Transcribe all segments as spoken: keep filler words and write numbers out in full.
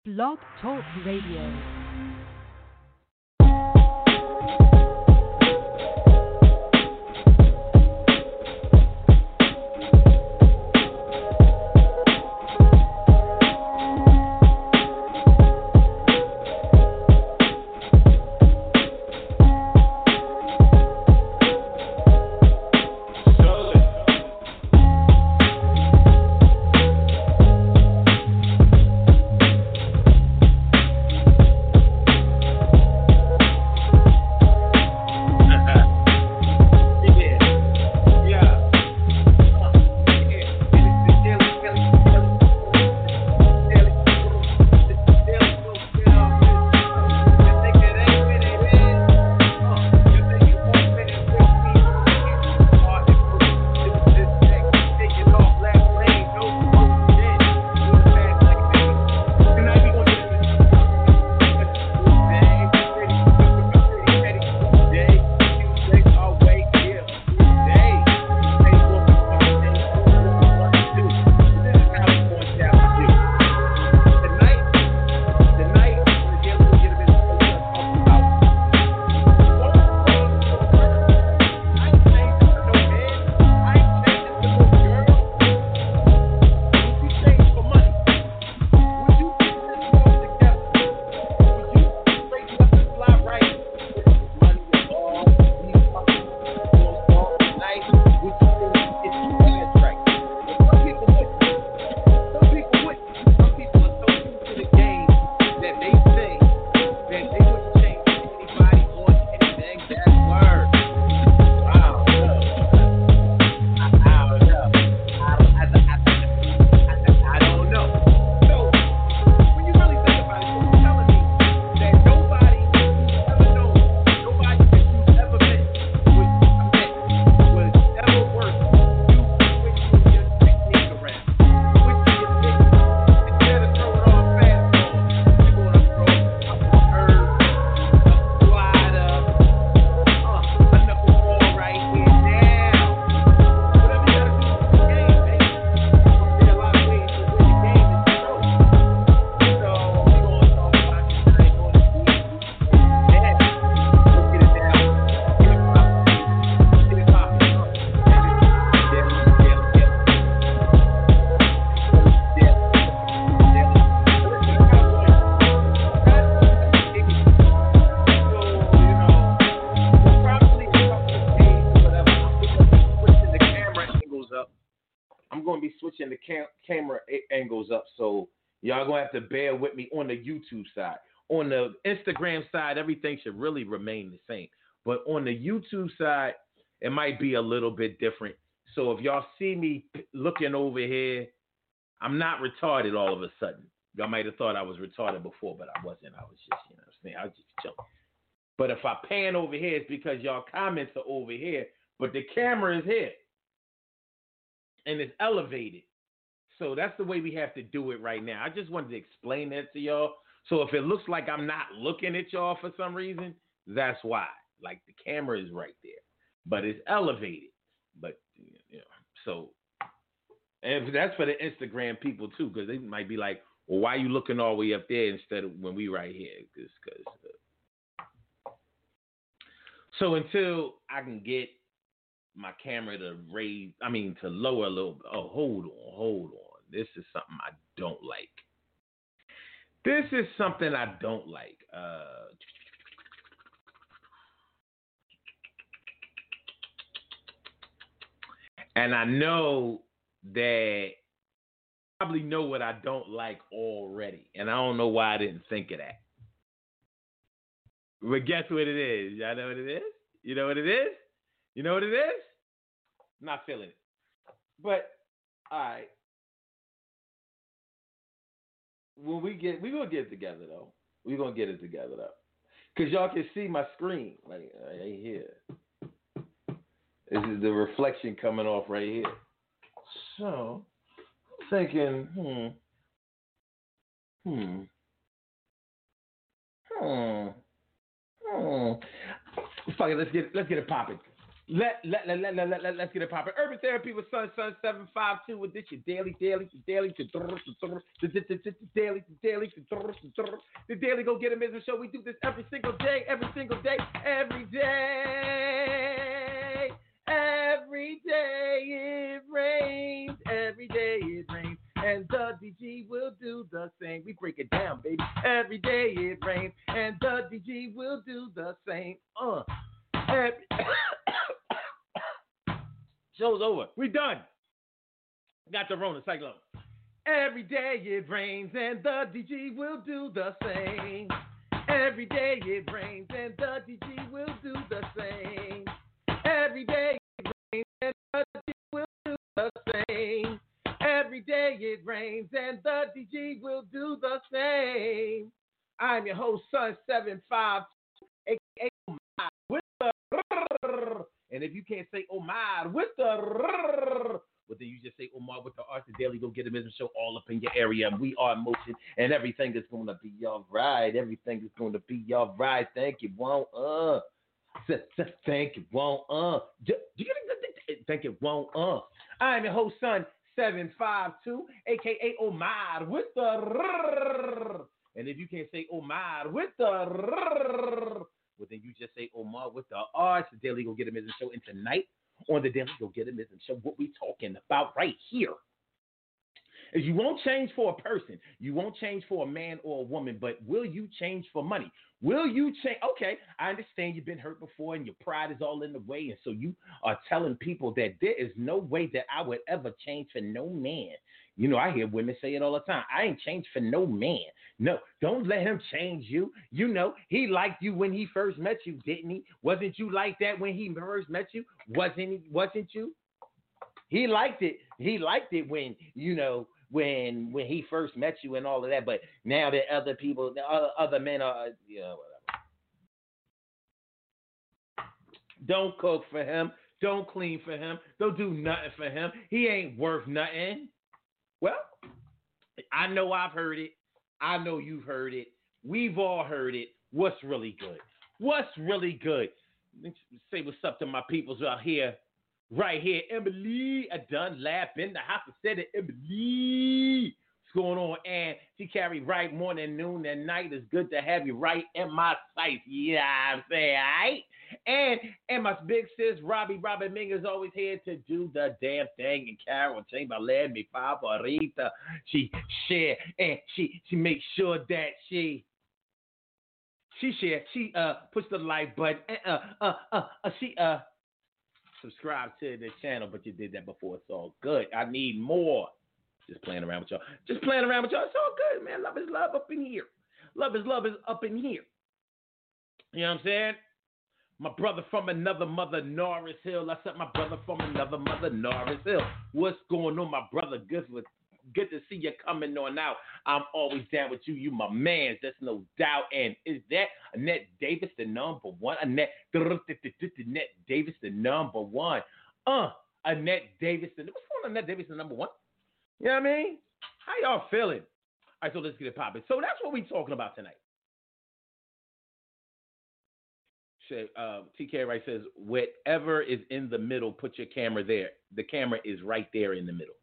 Blog Talk Radio. To bear with me on the YouTube side. On the Instagram side, everything should really remain the same. But on the YouTube side, it might be a little bit different. So if y'all see me looking over here, I'm not retarded all of a sudden. Y'all might have thought I was retarded before, but I wasn't. I was just, you know what I'm saying? I was just chilling. But if I pan over here, it's because y'all comments are over here, but the camera is here. And it's elevated. So that's the way we have to do it right now. I just wanted to explain that to y'all. So if it looks like I'm not looking at y'all for some reason, that's why. Like the camera is right there, but it's elevated. But you know, so and that's for the Instagram people too, because they might be like, "Well, why are you looking all the way up there instead of when we right here?" Because, uh... so until I can get my camera to raise, I mean to lower a little. Oh, hold on, hold on. This is something I don't like. This is something I don't like. Uh, and I know that you probably know what I don't like already. And I don't know why I didn't think of that. But guess what it is? Y'all know what it is? You know what it is? You know what it is? I'm not feeling it. But, all right. When we get, we gonna get it together though. We gonna get it together though, cause y'all can see my screen like right here. This is the reflection coming off right here. So, thinking, hmm, hmm, hmm, hmm. Fuck it, let's get let's get it popping. Let, let, let, let, let, let, let, let's get it popping. Urban Therapy with Sun Sun seven five two with this your daily, daily, daily, the daily, daily, the daily go get a business show. We do this every single day, every single day, every day. Every day it rains, every day it rains, and the D G will do the same. We break it down, baby. Every day it rains, and the D G will do the same. Uh, every show's over. We done. Got the Rona Cyclone. Every day it rains, and the D G will do the same. Every day it rains, and the D G will do the same. Every day and the D G will do the same. Every day it rains and the D G will do the same. I'm your host, Sun seven five, aka Omar with the rrr. And if you can't say Omar with the rrr, well then you just say Omar with the Arts the Daily Go Get a Business Show all up in your area. And we are in motion and everything is gonna be all right. Everything is gonna be all right. Thank you. Won't uh Thank you, won't uh. Thank you, won't uh. I'm your host, Sun seven five two, aka Omar with the rrr. And if you can't say Omar with the rrr, well then you just say Omar with the Arts. The Daily Go Get a Business Show. And tonight on the Daily Go Get a Business Show, what we talking about right here is you won't change for a person. You won't change for a man or a woman, but will you change for money? Will you change? Okay, I understand you've been hurt before and your pride is all in the way. And so you are telling people that there is no way that I would ever change for no man. You know, I hear women say it all the time. I ain't changed for no man. No, don't let him change you. You know, he liked you when he first met you, didn't he? Wasn't you like that when he first met you? Wasn't he? Wasn't you? He liked it. He liked it when, you know, when when he first met you and all of that. But now that other people, the other, other men are, you know, whatever. Don't cook for him. Don't clean for him. Don't do nothing for him. He ain't worth nothing. Well, I know I've heard it. I know you've heard it. We've all heard it. What's really good? What's really good? Say what's up to my peoples out here. Right here, Emily, a Dunlap in the house. I said it, Emily. What's going on? And she carry right morning, noon, and night. It's good to have you right in my sight. Yeah, I'm saying, all right? And and my big sis, Robbie, Robbie Ming is always here to do the damn thing. And Carol Chamberlain, mi favorita. She share and she she makes sure that she she share. She uh push the like button. Uh uh uh, uh she uh. subscribe to the channel, but you did that before. It's all good. I need more. Just playing around with y'all. Just playing around with y'all. It's all good, man. Love is love up in here. Love is love is up in here. You know what I'm saying? My brother from another mother, Norris Hill. I said my brother from another mother, Norris Hill. What's going on, my brother? Good with Good to see you coming on out. I'm always down with you. You my man. There's no doubt. And is that Annette Davis the number one? Annette, Annette Davis the number one. Uh, Annette Davis. The, what's going on, Annette Davis the number one? You know what I mean? How y'all feeling? All right, so let's get it popping. So that's what we talking about tonight. Uh, T K Wright says, whatever is in the middle, put your camera there. The camera is right there in the middle.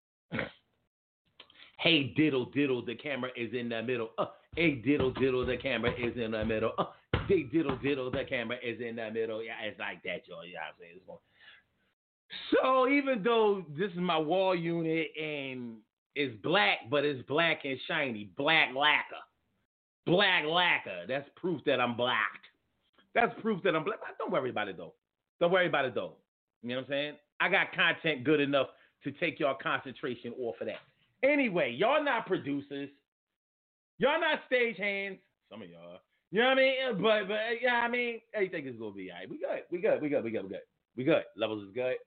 Hey, diddle, diddle, the camera is in the middle. Uh, hey, diddle, diddle, the camera is in the middle. Uh, hey, diddle, diddle, the camera is in the middle. Yeah, it's like that, y'all. Yeah, I'm saying it's going. So even though this is my wall unit and it's black, but it's black and shiny, black lacquer, black lacquer. That's proof that I'm black. That's proof that I'm black. Don't worry about it though. Don't worry about it though. You know what I'm saying? I got content good enough to take y'all concentration off of that. Anyway, y'all not producers. Y'all not stage hands. Some of y'all. You know what I mean? But, but yeah, I mean, everything is going to be all right. We good. We good. We good. We good. We good. We good. Levels is good.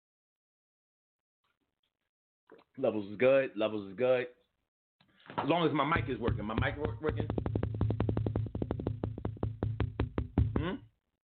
Levels is good. Levels is good. As long as my mic is working. My mic working? Hmm?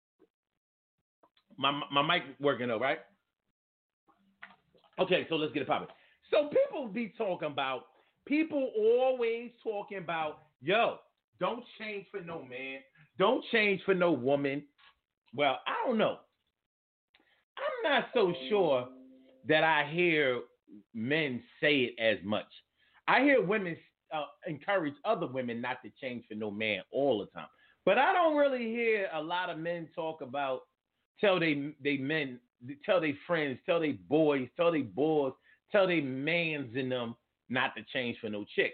My, my mic working though, right? Okay, so let's get it popping. So people be talking about, people always talking about, yo, don't change for no man. Don't change for no woman. Well, I don't know. I'm not so sure that I hear men say it as much. I hear women uh, encourage other women not to change for no man all the time. But I don't really hear a lot of men talk about tell they they men tell they friends, tell they boys, tell they boys, tell they mans in them not to change for no chick.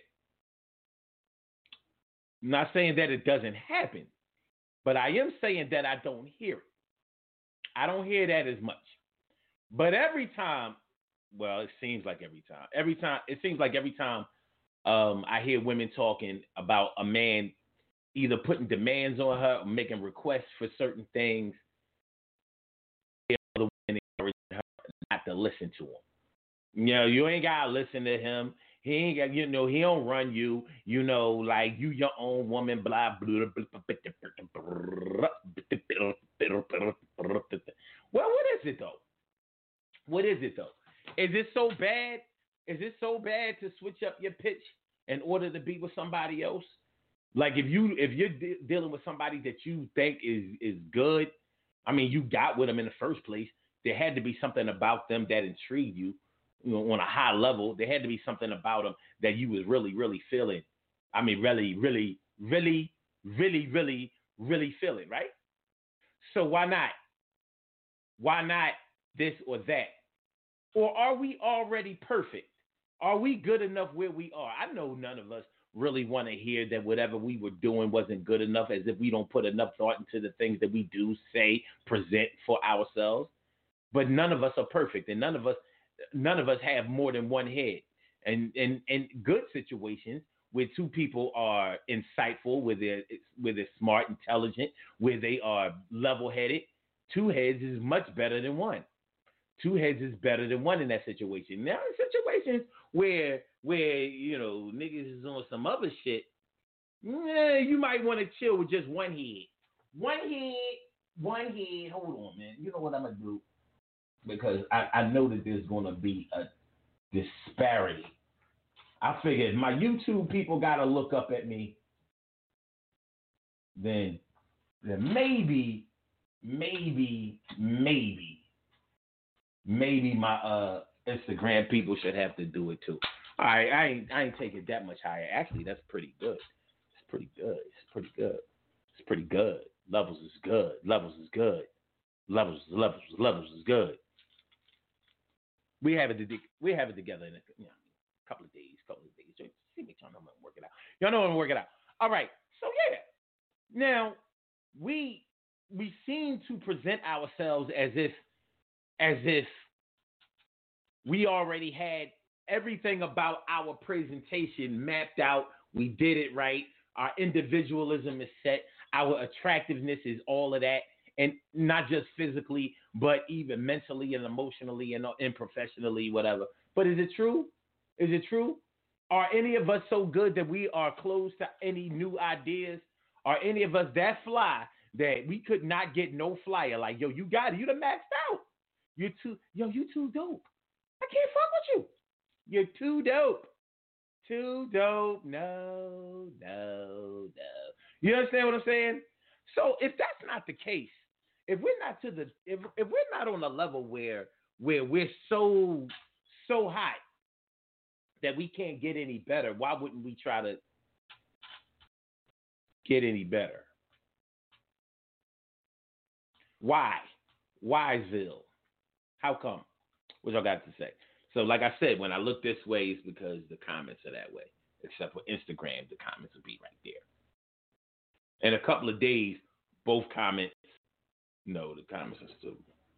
I'm not saying that it doesn't happen, but I am saying that I don't hear it. I don't hear that as much. But every time, well, it seems like every time, every time, it seems like every time um, I hear women talking about a man either putting demands on her or making requests for certain things, other women encourage her not to listen to him. You know, you ain't gotta listen to him. He ain't got, you know, he don't run you. You know, like you your own woman. Blah blah. blah. Well, what is it though? What is it though? Is it so bad? Is it so bad to switch up your pitch in order to be with somebody else? Like if you if you're de- dealing with somebody that you think is is good, I mean, you got with them in the first place. There had to be something about them that intrigued you, you know, on a high level. There had to be something about them that you was really, really feeling. I mean, really, really, really, really, really, really feeling, right? So why not? Why not this or that? Or are we already perfect? Are we good enough where we are? I know none of us really want to hear that whatever we were doing wasn't good enough, as if we don't put enough thought into the things that we do, say, present for ourselves. But none of us are perfect, and none of us none of us have more than one head. And in in good situations where two people are insightful, where they're where they're smart, intelligent, where they are level-headed, two heads is much better than one. Two heads is better than one in that situation. Now, in situations where where you know niggas is on some other shit, yeah, you might want to chill with just one head. One head, one head. Hold on, man. You know what I'm gonna do? Because I, I know that there's gonna be a disparity. I figured my YouTube people gotta look up at me. Then, then maybe, maybe, maybe. Maybe my uh, Instagram people should have to do it too. All right, I ain't I ain't taking that much higher. Actually, that's pretty good. It's pretty good. It's pretty good. It's pretty good. Levels is good. Levels is good. Levels, levels, levels is good. We have it. We have it together in a you know, couple of days. Couple of days. See me, y'all know I'm gonna work it out. Y'all know I'm gonna work it out. All right. So yeah. Now we we seem to present ourselves as if. As if we already had everything about our presentation mapped out. We did it right. Our individualism is set. Our attractiveness is all of that. And not just physically, but even mentally and emotionally and, and professionally, whatever. But is it true? Is it true? Are any of us so good that we are closed to any new ideas? Are any of us that fly that we could not get no flyer? Like, yo, you got it. You done maxed out. You're too, yo, you too dope. I can't fuck with you. You're too dope. Too dope. No, no, no. You understand what I'm saying? So if that's not the case, if we're not to the, if if we're not on a level where where we're so so hot that we can't get any better, why wouldn't we try to get any better? Why? Why'sville? How come? What y'all got to say? So, like I said, when I look this way, it's because the comments are that way. Except for Instagram, the comments will be right there. In a couple of days, both comments, no, the comments are still.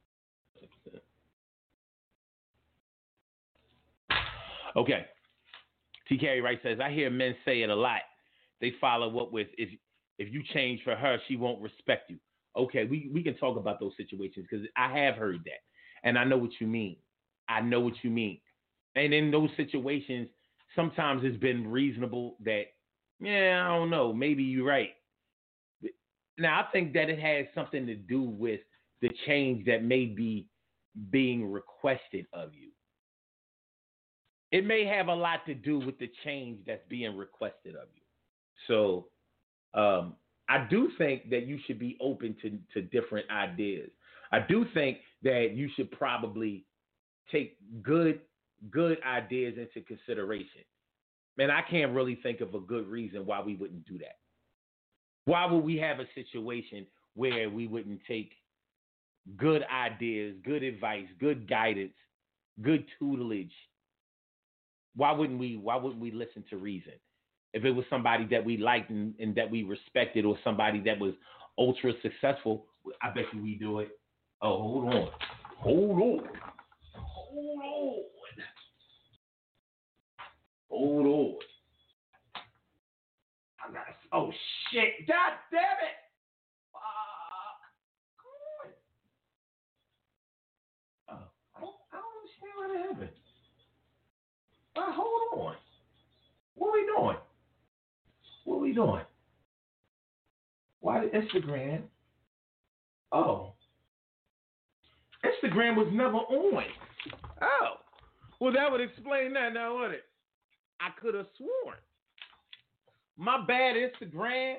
Okay. T. Carey Wright says, I hear men say it a lot. They follow up with, if if you change for her, she won't respect you. Okay, we, we can talk about those situations because I have heard that. And I know what you mean. I know what you mean. And in those situations, sometimes it's been reasonable that, yeah, I don't know, maybe you're right. Now, I think that it has something to do with the change that may be being requested of you. It may have a lot to do with the change that's being requested of you. So um, I do think that you should be open to, to different ideas. I do think that you should probably take good good ideas into consideration. Man, I can't really think of a good reason why we wouldn't do that. Why would we have a situation where we wouldn't take good ideas, good advice, good guidance, good tutelage? Why wouldn't we why wouldn't we listen to reason? If it was somebody that we liked and, and that we respected, or somebody that was ultra successful, I bet you we do it. Oh, hold on. Hold on. Hold on. Hold on. I gotta, oh, shit. God damn it. Uh, come on. Oh, I don't, I don't understand what happened. Uh, hold on. What are we doing? What are we doing? Why did Instagram? Oh. Instagram was never on. Oh. Well, that would explain that now, wouldn't it? I could have sworn. My bad, Instagram.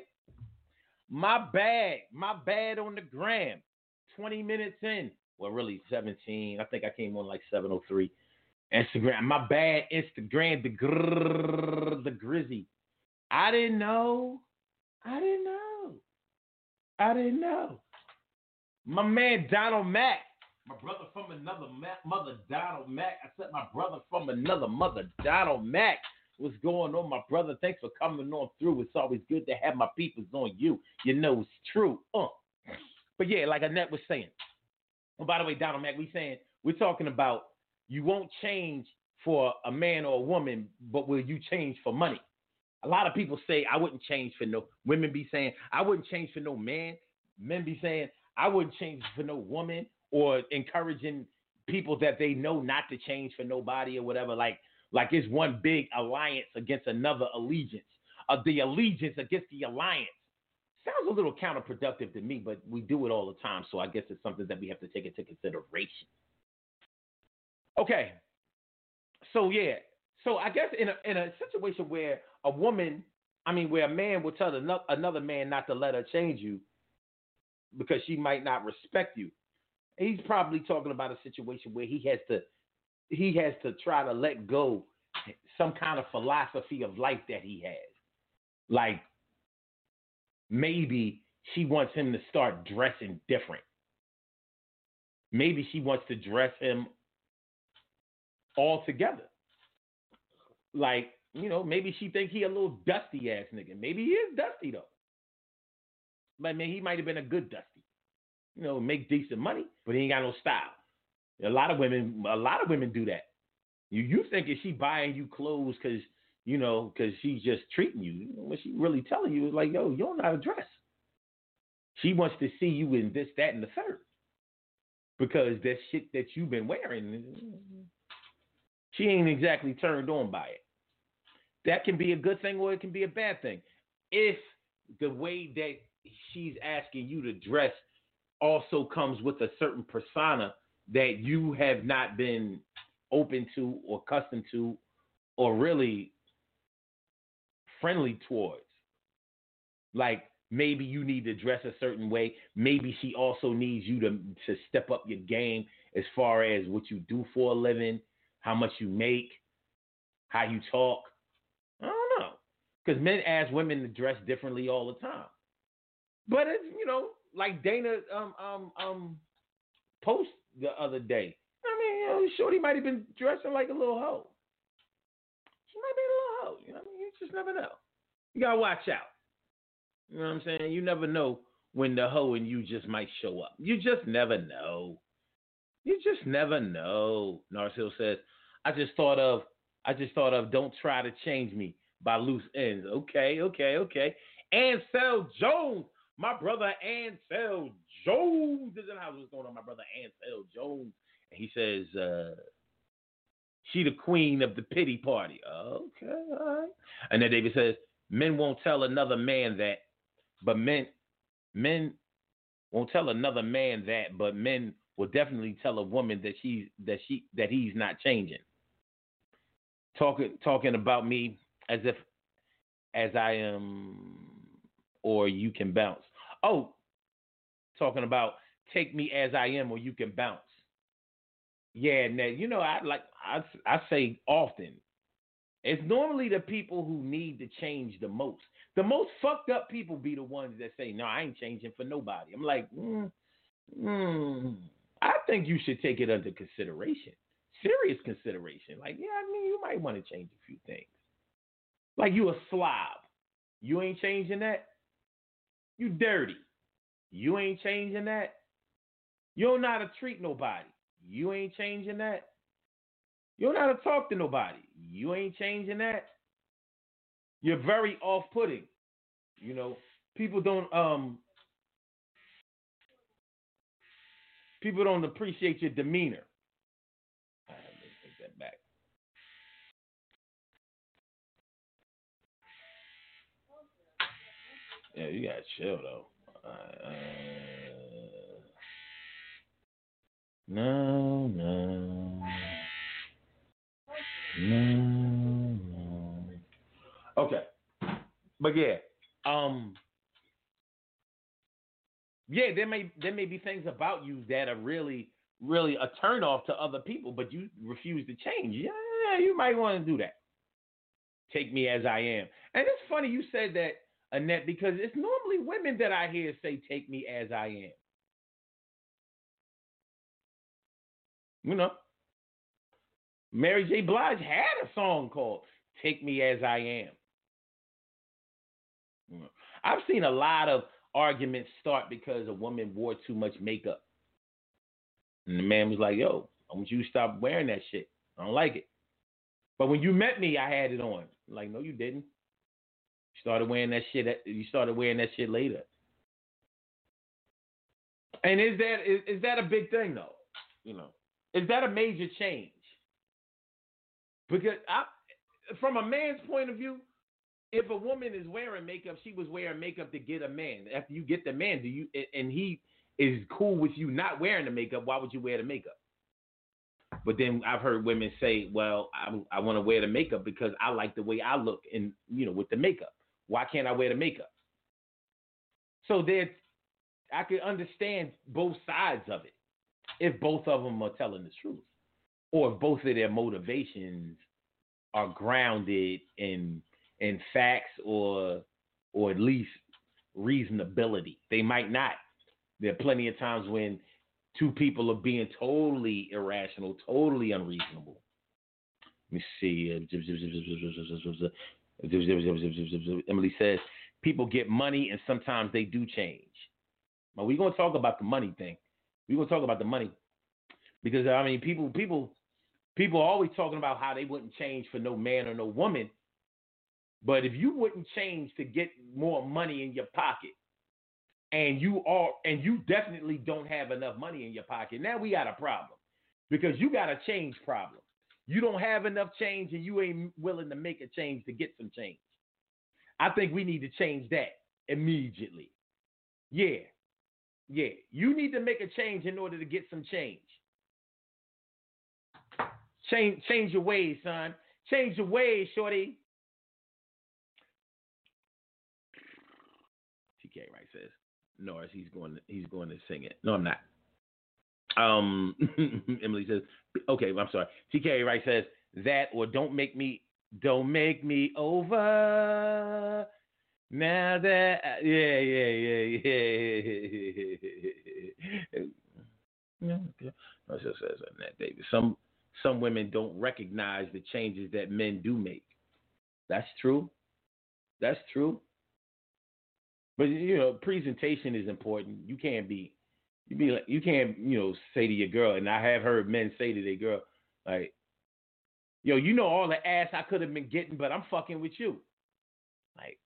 My bad. My bad on the gram. twenty minutes in. Well, really seventeen. I think I came on like seven oh three. Instagram. My bad, Instagram. The grrr, the grizzy. I didn't know. I didn't know. I didn't know. My man Donald Mack. My brother from another ma- mother, Donald Mack. I said my brother from another mother, Donald Mack. What's going on, my brother? Thanks for coming on through. It's always good to have my peoples on you. You know it's true. Uh. But yeah, like Annette was saying. Oh, by the way, Donald Mack, we saying we're talking about you won't change for a man or a woman, but will you change for money? A lot of people say I wouldn't change for no. Women be saying I wouldn't change for no man. Men be saying I wouldn't change for no woman, or encouraging people that they know not to change for nobody or whatever. Like, like it's one big alliance against another allegiance. Uh, the allegiance against the alliance. Sounds a little counterproductive to me, but we do it all the time. So I guess it's something that we have to take into consideration. Okay. So yeah. So I guess in a in a situation where a woman, I mean, where a man will tell another, another man not to let her change you because she might not respect you, he's probably talking about a situation where he has to he has to try to let go some kind of philosophy of life that he has. Like maybe she wants him to start dressing different. Maybe she wants to dress him all together. Like, you know, maybe she thinks he a little dusty ass nigga. Maybe he is dusty though. But I mean, he might have been a good dusty. You know, make decent money, but he ain't got no style. A lot of women, a lot of women do that. You you think is she buying you clothes because you know because she's just treating you? What she really telling you is like, yo, you don't know how to dress. She wants to see you in this, that, and the third because that shit that you've been wearing, she ain't exactly turned on by it. That can be a good thing or it can be a bad thing. If the way that she's asking you to dress also comes with a certain persona that you have not been open to or accustomed to or really friendly towards. Like maybe you need to dress a certain way. Maybe she also needs you to, to step up your game as far as what you do for a living, how much you make, how you talk. I don't know. Because men ask women to dress differently all the time. But it's, you know, like Dana um um um post the other day. I mean, you know, Shorty might have been dressing like a little hoe. She might be a little hoe. You know, what I mean, you just never know. You gotta watch out. You know what I'm saying? You never know when the hoe and you just might show up. You just never know. You just never know. Narsil says, I just thought of I just thought of Don't Try to Change Me by Loose Ends. Okay, okay, okay. Ansel Jones. My brother Ansel Jones is in the house. What's going on, my brother Ansel Jones? And he says, uh, she the queen of the pity party. Okay, all right. And then David says, men won't tell another man that, but men men won't tell another man that, but men will definitely tell a woman that she's that she that he's not changing. Talking talking about me as if as I am or you can bounce. Oh, talking about take me as I am or you can bounce. Yeah, now, you know, I like I, I say often, it's normally the people who need to change the most. The most fucked up people be the ones that say, no, I ain't changing for nobody. I'm like, mm, mm, I think you should take it under consideration. Serious consideration. Like, yeah, I mean, you might want to change a few things. Like, you a slob. You ain't changing that. You dirty. You ain't changing that. You don't know how to treat nobody. You ain't changing that. You don't know how to talk to nobody. You ain't changing that. You're very off-putting. You know, people don't um people don't appreciate your demeanor. All right, let me take that back. Yeah, you gotta chill though. Uh, no, no, no, no. Okay, but yeah, um, yeah, there may there may be things about you that are really really a turn off to other people, but you refuse to change. Yeah, you might want to do that. Take me as I am. And it's funny you said that, Annette, because it's normally women that I hear say, take me as I am. You know, Mary J. Blige had a song called Take Me As I Am. You know, I've seen a lot of arguments start because a woman wore too much makeup. And the man was like, yo, I want you to stop wearing that shit. I don't like it. But when you met me, I had it on. I'm like, no, you didn't. You started wearing that shit. At, you started wearing that shit later. And is that is, is that a big thing though? You know, is that a major change? Because I, from a man's point of view, if a woman is wearing makeup, she was wearing makeup to get a man. After you get the man, do you and he is cool with you not wearing the makeup? Why would you wear the makeup? But then I've heard women say, "Well, I, I want to wear the makeup because I like the way I look, and you know, with the makeup. Why can't I wear the makeup?" So there, I could understand both sides of it if both of them are telling the truth, or if both of their motivations are grounded in in facts or or at least reasonability. They might not. There are plenty of times when two people are being totally irrational, totally unreasonable. Let me see. Emily says people get money and sometimes they do change. Now we're gonna talk about the money thing. We're gonna talk about the money because I mean people people people are always talking about how they wouldn't change for no man or no woman. But if you wouldn't change to get more money in your pocket, and you are, and you definitely don't have enough money in your pocket, now we got a problem because you got a change problem. You don't have enough change, and you ain't willing to make a change to get some change. I think we need to change that immediately. Yeah, yeah. You need to make a change in order to get some change. Change, change your ways, son. Change your ways, shorty. T K Wright says, Norris, he's going to, he's going to sing it. No, I'm not. Um, Emily says, okay, I'm sorry. T K Wright says that or don't make me, don't make me over. Now that, yeah, yeah, yeah, yeah. Yeah, okay. That's just says that, David. Some some women don't recognize the changes that men do make. That's true. That's true. But you know, presentation is important. You can't be, you be like, you can't, you know, say to your girl, and I have heard men say to their girl, like, yo, you know all the ass I could have been getting, but I'm fucking with you. Like,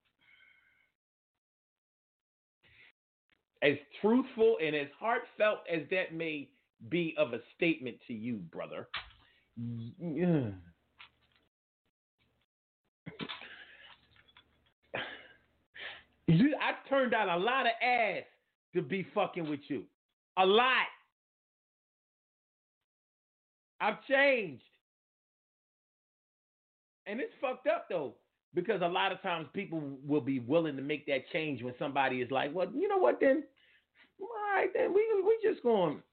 as truthful and as heartfelt as that may be of a statement to you, brother. Yeah. You, I turned out a lot of ass to be fucking with you. A lot. I've changed. And it's fucked up, though, because a lot of times people will be willing to make that change when somebody is like, well, you know what, then? All right, then we we just going.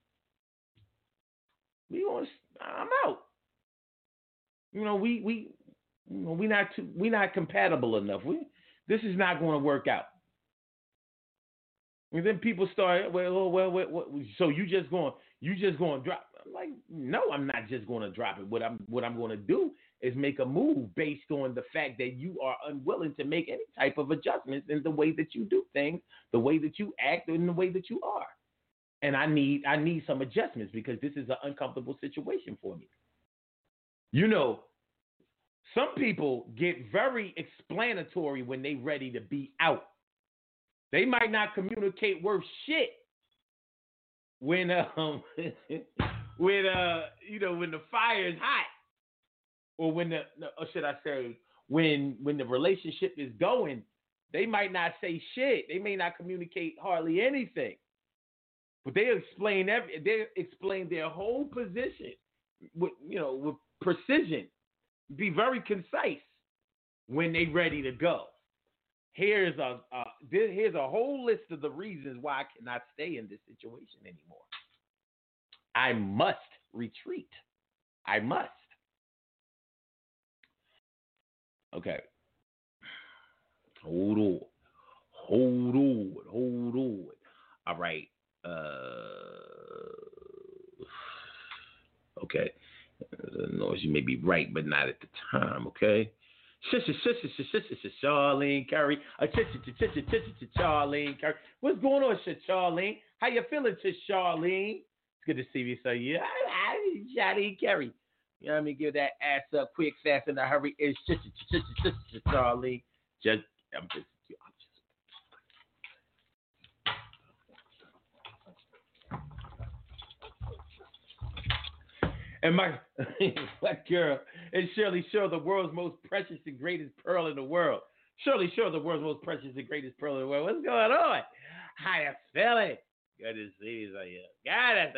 We going. I'm out. You know, we we you know, we not too, we not compatible enough. We this is not going to work out. And then people start, well, well, well, well, so you just going, you just going to drop? I'm like, no, I'm not just going to drop it. What I'm, what I'm going to do is make a move based on the fact that you are unwilling to make any type of adjustments in the way that you do things, the way that you act, and the way that you are. And I need, I need some adjustments because this is an uncomfortable situation for me. You know, some people get very explanatory when they ready to be out. They might not communicate worth shit when um when uh you know when the fire is hot, or when the or should I say when when the relationship is going. They might not say shit. They may not communicate hardly anything, but they explain every they explain their whole position with you know with precision, be very concise when they ready to go. Here's a uh, here's a whole list of the reasons why I cannot stay in this situation anymore. I must retreat. I must. Okay. Hold on. Hold on. Hold on. All right. Uh, okay. No, you may be right, but not at the time. Okay. Charlene Curry. Charlene Curry. What's going on, Charlene? How you feeling, Charlene? It's good to see you. So yeah, Charlene Curry. You know what I mean? Give that ass up quick, fast, in a hurry. It's Charlene. Just, I'm just, And my, my girl is Shirley Shaw, the world's most precious and greatest pearl in the world. Shirley Shaw, the world's most precious and greatest pearl in the world. What's going on? How you feeling? Good to see you. So you got it.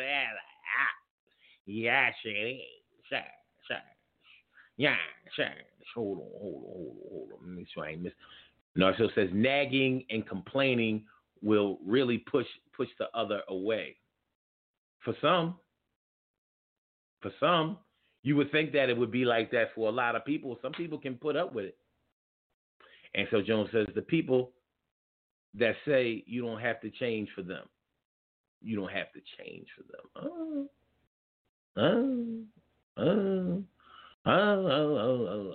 Yeah, Shirley. Sure, sure. Yeah, sure. Hold on, hold on, hold on, hold on. Let me try and miss. Narciso says nagging and complaining will really push push the other away. For some. For some, you would think that it would be like that for a lot of people. Some people can put up with it. And so Jones says the people that say you don't have to change for them, you don't have to change for them. Oh, oh, oh, oh, oh,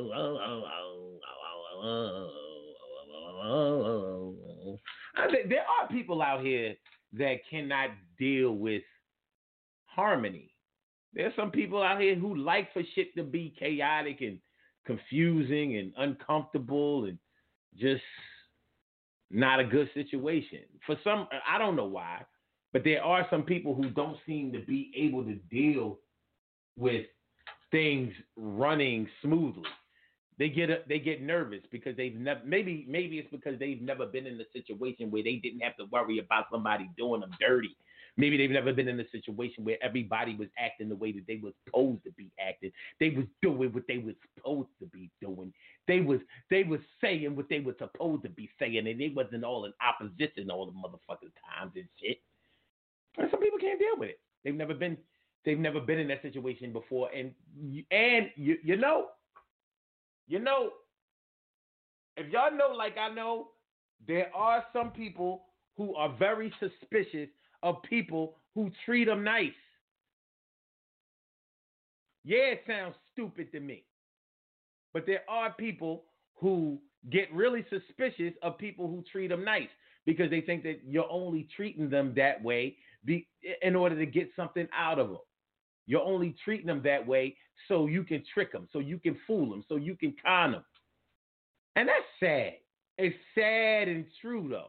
oh, oh. I think there are people out here that cannot deal with harmony. There's some people out here who like for shit to be chaotic and confusing and uncomfortable and just not a good situation. For some, I don't know why, but there are some people who don't seem to be able to deal with things running smoothly. They get they get nervous because they've never maybe maybe it's because they've never been in a situation where they didn't have to worry about somebody doing them dirty. Maybe they've never been in a situation where everybody was acting the way that they were supposed to be acting. They was doing what they were supposed to be doing. They was they was saying what they were supposed to be saying, and they wasn't all in opposition all the motherfucking times and shit. And some people can't deal with it. They've never been they've never been in that situation before, and and you you know, you know, if y'all know like I know, there are some people who are very suspicious of people who treat them nice. Yeah, it sounds stupid to me. But there are people who get really suspicious of people who treat them nice because they think that you're only treating them that way be, in order to get something out of them. You're only treating them that way so you can trick them, so you can fool them, so you can con them. And that's sad. It's sad and true, though.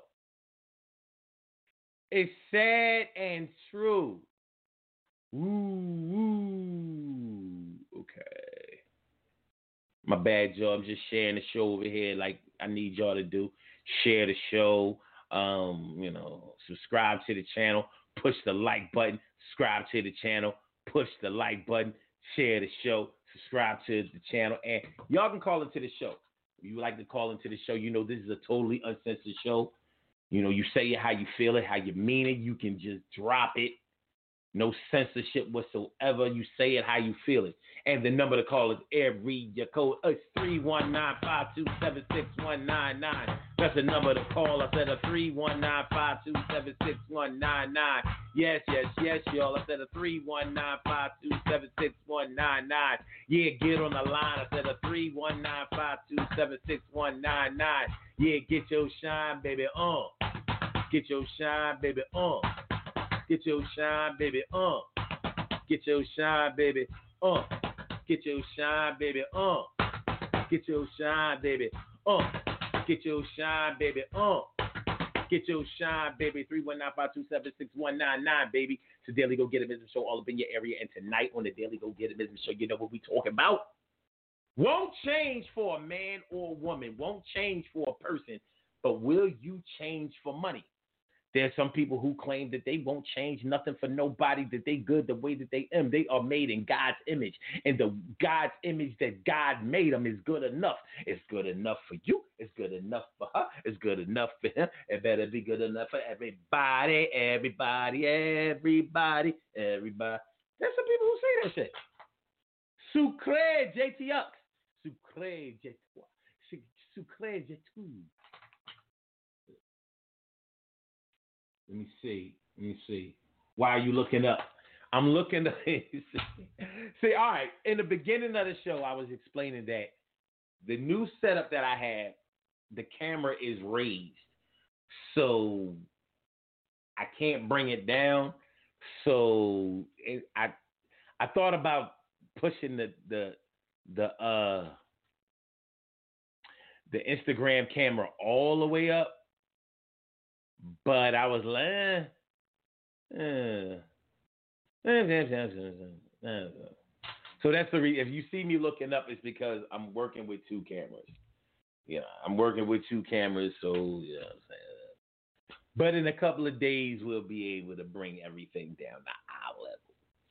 It's sad and true. Ooh, ooh. Okay. My bad, y'all. I'm just sharing the show over here like I need y'all to do. Share the show. Um, you know, subscribe to the channel. Push the like button. Subscribe to the channel. Push the like button. Share the show. Subscribe to the channel. And y'all can call into the show. If you would like to call into the show, you know this is a totally uncensored show. You know, you say it how you feel it, how you mean it. You can just drop it. No censorship whatsoever. You say it how you feel it. And the number to call is every your code. It's three one nine, five two seven, six one nine nine. That's the number to call. I said a three one nine, five two seven, six one nine nine. Yes, yes, yes, y'all. I said a three one nine, five two seven, six one nine nine. Yeah, get on the line. I said a three one nine, five two seven, six one nine nine. Yeah, get your shine, baby, on. Get your shine, baby, on. Get your shine, baby, uh. Get your shine, baby, uh. Get your shine, baby, uh. Get your shine, baby, uh. Get your shine, baby, uh. Get your shine, baby. three one nine, five two seven, six one nine nine, baby. It's the Daily Go Get It Business Show all up in your area. And tonight on the Daily Go Get It Business Show, you know what we talking about? Won't change for a man or a woman. Won't change for a person. But will you change for money? There's some people who claim that they won't change nothing for nobody, that they good the way that they am. They are made in God's image. And the God's image that God made them is good enough. It's good enough for you. It's good enough for her. It's good enough for him. It better be good enough for everybody, everybody, everybody, everybody. There's some people who say that shit. Sucre J T X. Sucre J T X. Sucre J T X. Let me see. Let me see. Why are you looking up? I'm looking up. see, all right. In the beginning of the show, I was explaining that the new setup that I have, the camera is raised. So I can't bring it down. So it, I I thought about pushing the the the uh the Instagram camera all the way up. But I was like, eh, eh. So that's the reason. If you see me looking up, it's because I'm working with two cameras. Yeah, I'm working with two cameras, so you know what I'm saying. But in a couple of days, we'll be able to bring everything down to our level.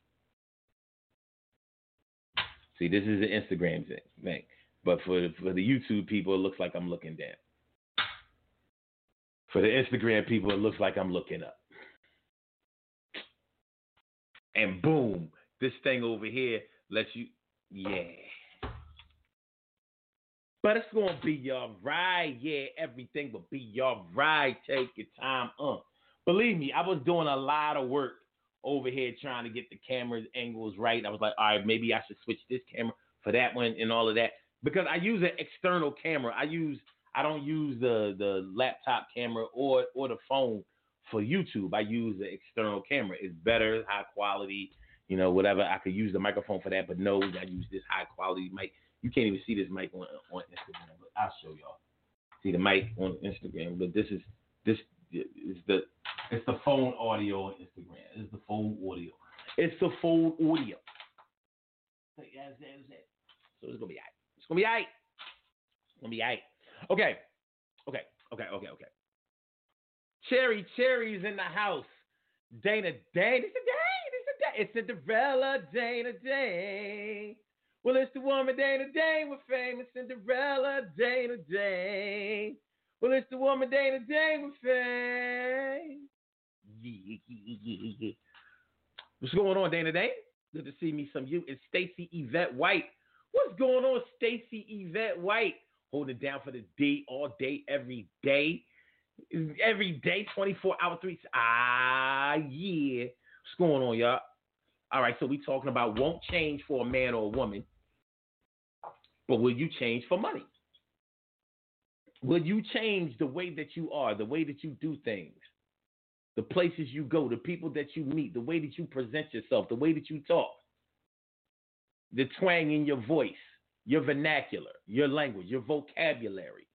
See, this is the Instagram thing, but for for the YouTube people, it looks like I'm looking down. For the Instagram people, it looks like I'm looking up. And boom, this thing over here lets you, yeah. But it's going to be y'all right. Yeah, everything will be y'all right. Take your time. Uh. Believe me, I was doing a lot of work over here trying to get the camera's angles right. I was like, all right, maybe I should switch this camera for that one and all of that. Because I use an external camera. I use... I don't use the, the laptop camera or or the phone for YouTube. I use the external camera. It's better, high quality, you know, whatever. I could use the microphone for that, but no, I use this high quality mic. You can't even see this mic on, on Instagram, but I'll show y'all. See the mic on Instagram, but this is this is the it's the phone audio on Instagram. It's the phone audio. It's the phone audio. So it's gonna be aight. It's gonna be aight. It's gonna be aight. Okay, okay, okay, okay, okay. Cherry, Cherry's in the house. Dana Dane, it's a Dane, it's a Dane. It's Cinderella, Dana Dane. Well, it's the woman, Dana Dane, with famous Cinderella, Dana Dane. Well, it's the woman, Dana Dane, with fame. Yeah. What's going on, Dana Dane? Good to see me some you. It's Stacey Yvette White. What's going on, Stacey Yvette White? Holding down for the D all day, every day. Every day, twenty-four hours, three. Ah, yeah. What's going on, y'all? All right, so we talking about won't change for a man or a woman, but will you change for money? Will you change the way that you are, the way that you do things, the places you go, the people that you meet, the way that you present yourself, the way that you talk, the twang in your voice, your vernacular, your language, your vocabulary,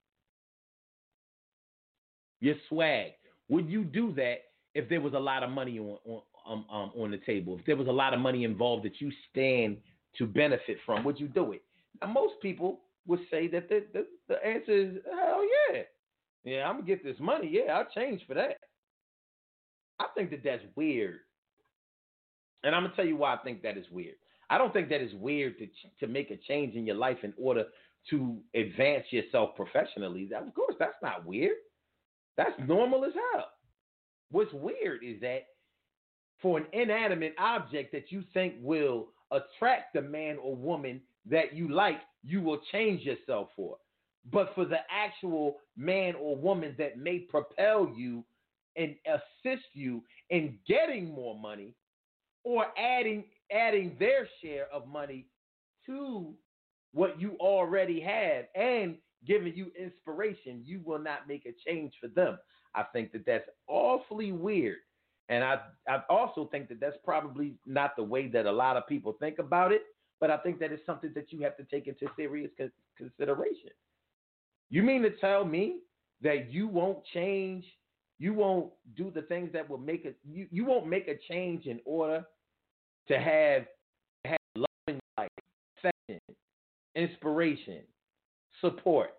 your swag? Would you do that if there was a lot of money on on um, um, on the table? If there was a lot of money involved that you stand to benefit from, would you do it? Now, most people would say that the, the, the answer is, hell yeah. Yeah, I'm going to get this money. Yeah, I'll change for that. I think that that's weird. And I'm going to tell you why I think that is weird. I don't think that is weird to to make a change in your life in order to advance yourself professionally. Of course, that's not weird. That's normal as hell. What's weird is that for an inanimate object that you think will attract the man or woman that you like, you will change yourself for. But for the actual man or woman that may propel you and assist you in getting more money or adding adding their share of money to what you already have and giving you inspiration, you will not make a change for them. I think that that's awfully weird. And I, I also think that that's probably not the way that a lot of people think about it, but I think that it's something that you have to take into serious consideration. You mean to tell me that you won't change, you won't do the things that will make it, you, you won't make a change in order to have, have loving life, affection, inspiration, support,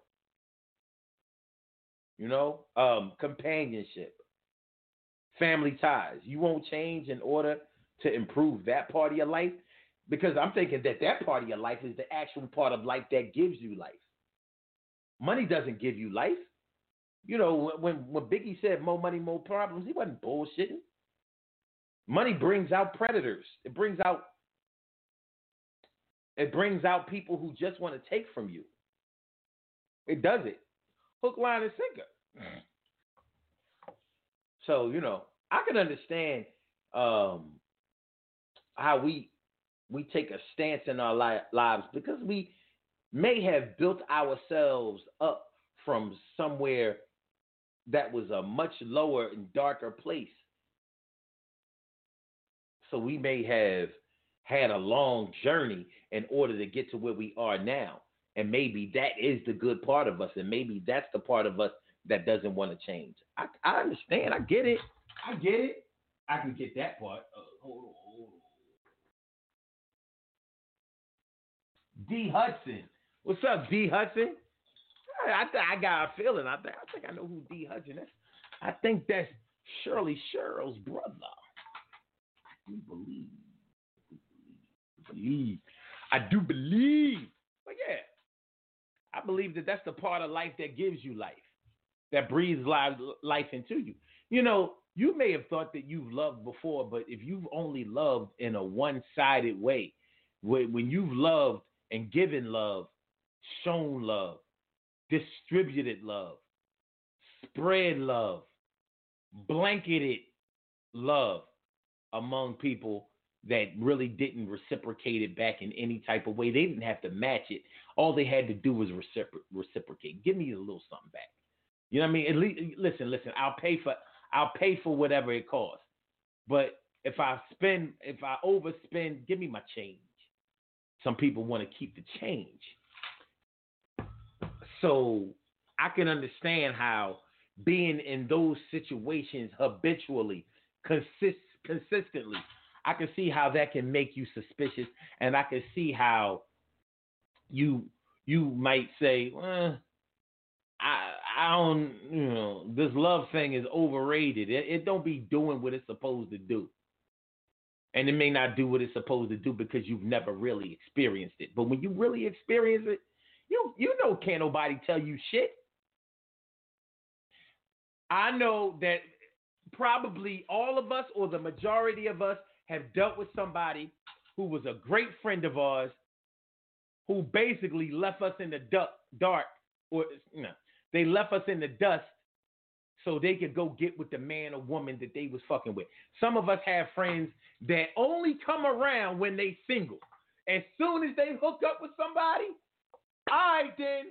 you know, um, companionship, family ties. You won't change in order to improve that part of your life? Because I'm thinking that that part of your life is the actual part of life that gives you life. Money doesn't give you life. You know, when, when Biggie said more money, more problems, he wasn't bullshitting. Money brings out predators. It brings out it brings out people who just want to take from you. It does it. Hook, line, and sinker. So, you know, I can understand um, how we we take a stance in our li- lives because we may have built ourselves up from somewhere that was a much lower and darker place. So we may have had a long journey in order to get to where we are now. And maybe that is the good part of us. And maybe that's the part of us that doesn't want to change. I, I understand. I get it. I get it. I can get that part. Uh, hold on, hold on. D. Hudson. What's up, D. Hudson? I, I, th- I got a feeling. I, th- I think I know who D. Hudson is. I think that's Shirley Sherrill's brother. I do believe. believe. I do believe. But yeah, I believe that that's the part of life that gives you life, that breathes life, life into you. You know, you may have thought that you've loved before, but if you've only loved in a one-sided way, when you've loved and given love, shown love, distributed love, spread love, blanketed love among people that really didn't reciprocate it back in any type of way. They didn't have to match it. All they had to do was recipro- reciprocate. Give me a little something back. You know what I mean? At least, listen, listen. I'll pay for I'll pay for whatever it costs. But if I spend, if I overspend, give me my change. Some people want to keep the change. So I can understand how being in those situations habitually, consist, consistently, I can see how that can make you suspicious, and I can see how you you might say, well, I I don't, you know, this love thing is overrated. It, it don't be doing what it's supposed to do. And it may not do what it's supposed to do because you've never really experienced it. But when you really experience it, you you know can't nobody tell you shit. I know that probably all of us or the majority of us have dealt with somebody who was a great friend of ours who basically left us in the duck, dark, or you know, they left us in the dust so they could go get with the man or woman that they was fucking with. Some of us have friends that only come around when they single. As soon as they hook up with somebody, all right then.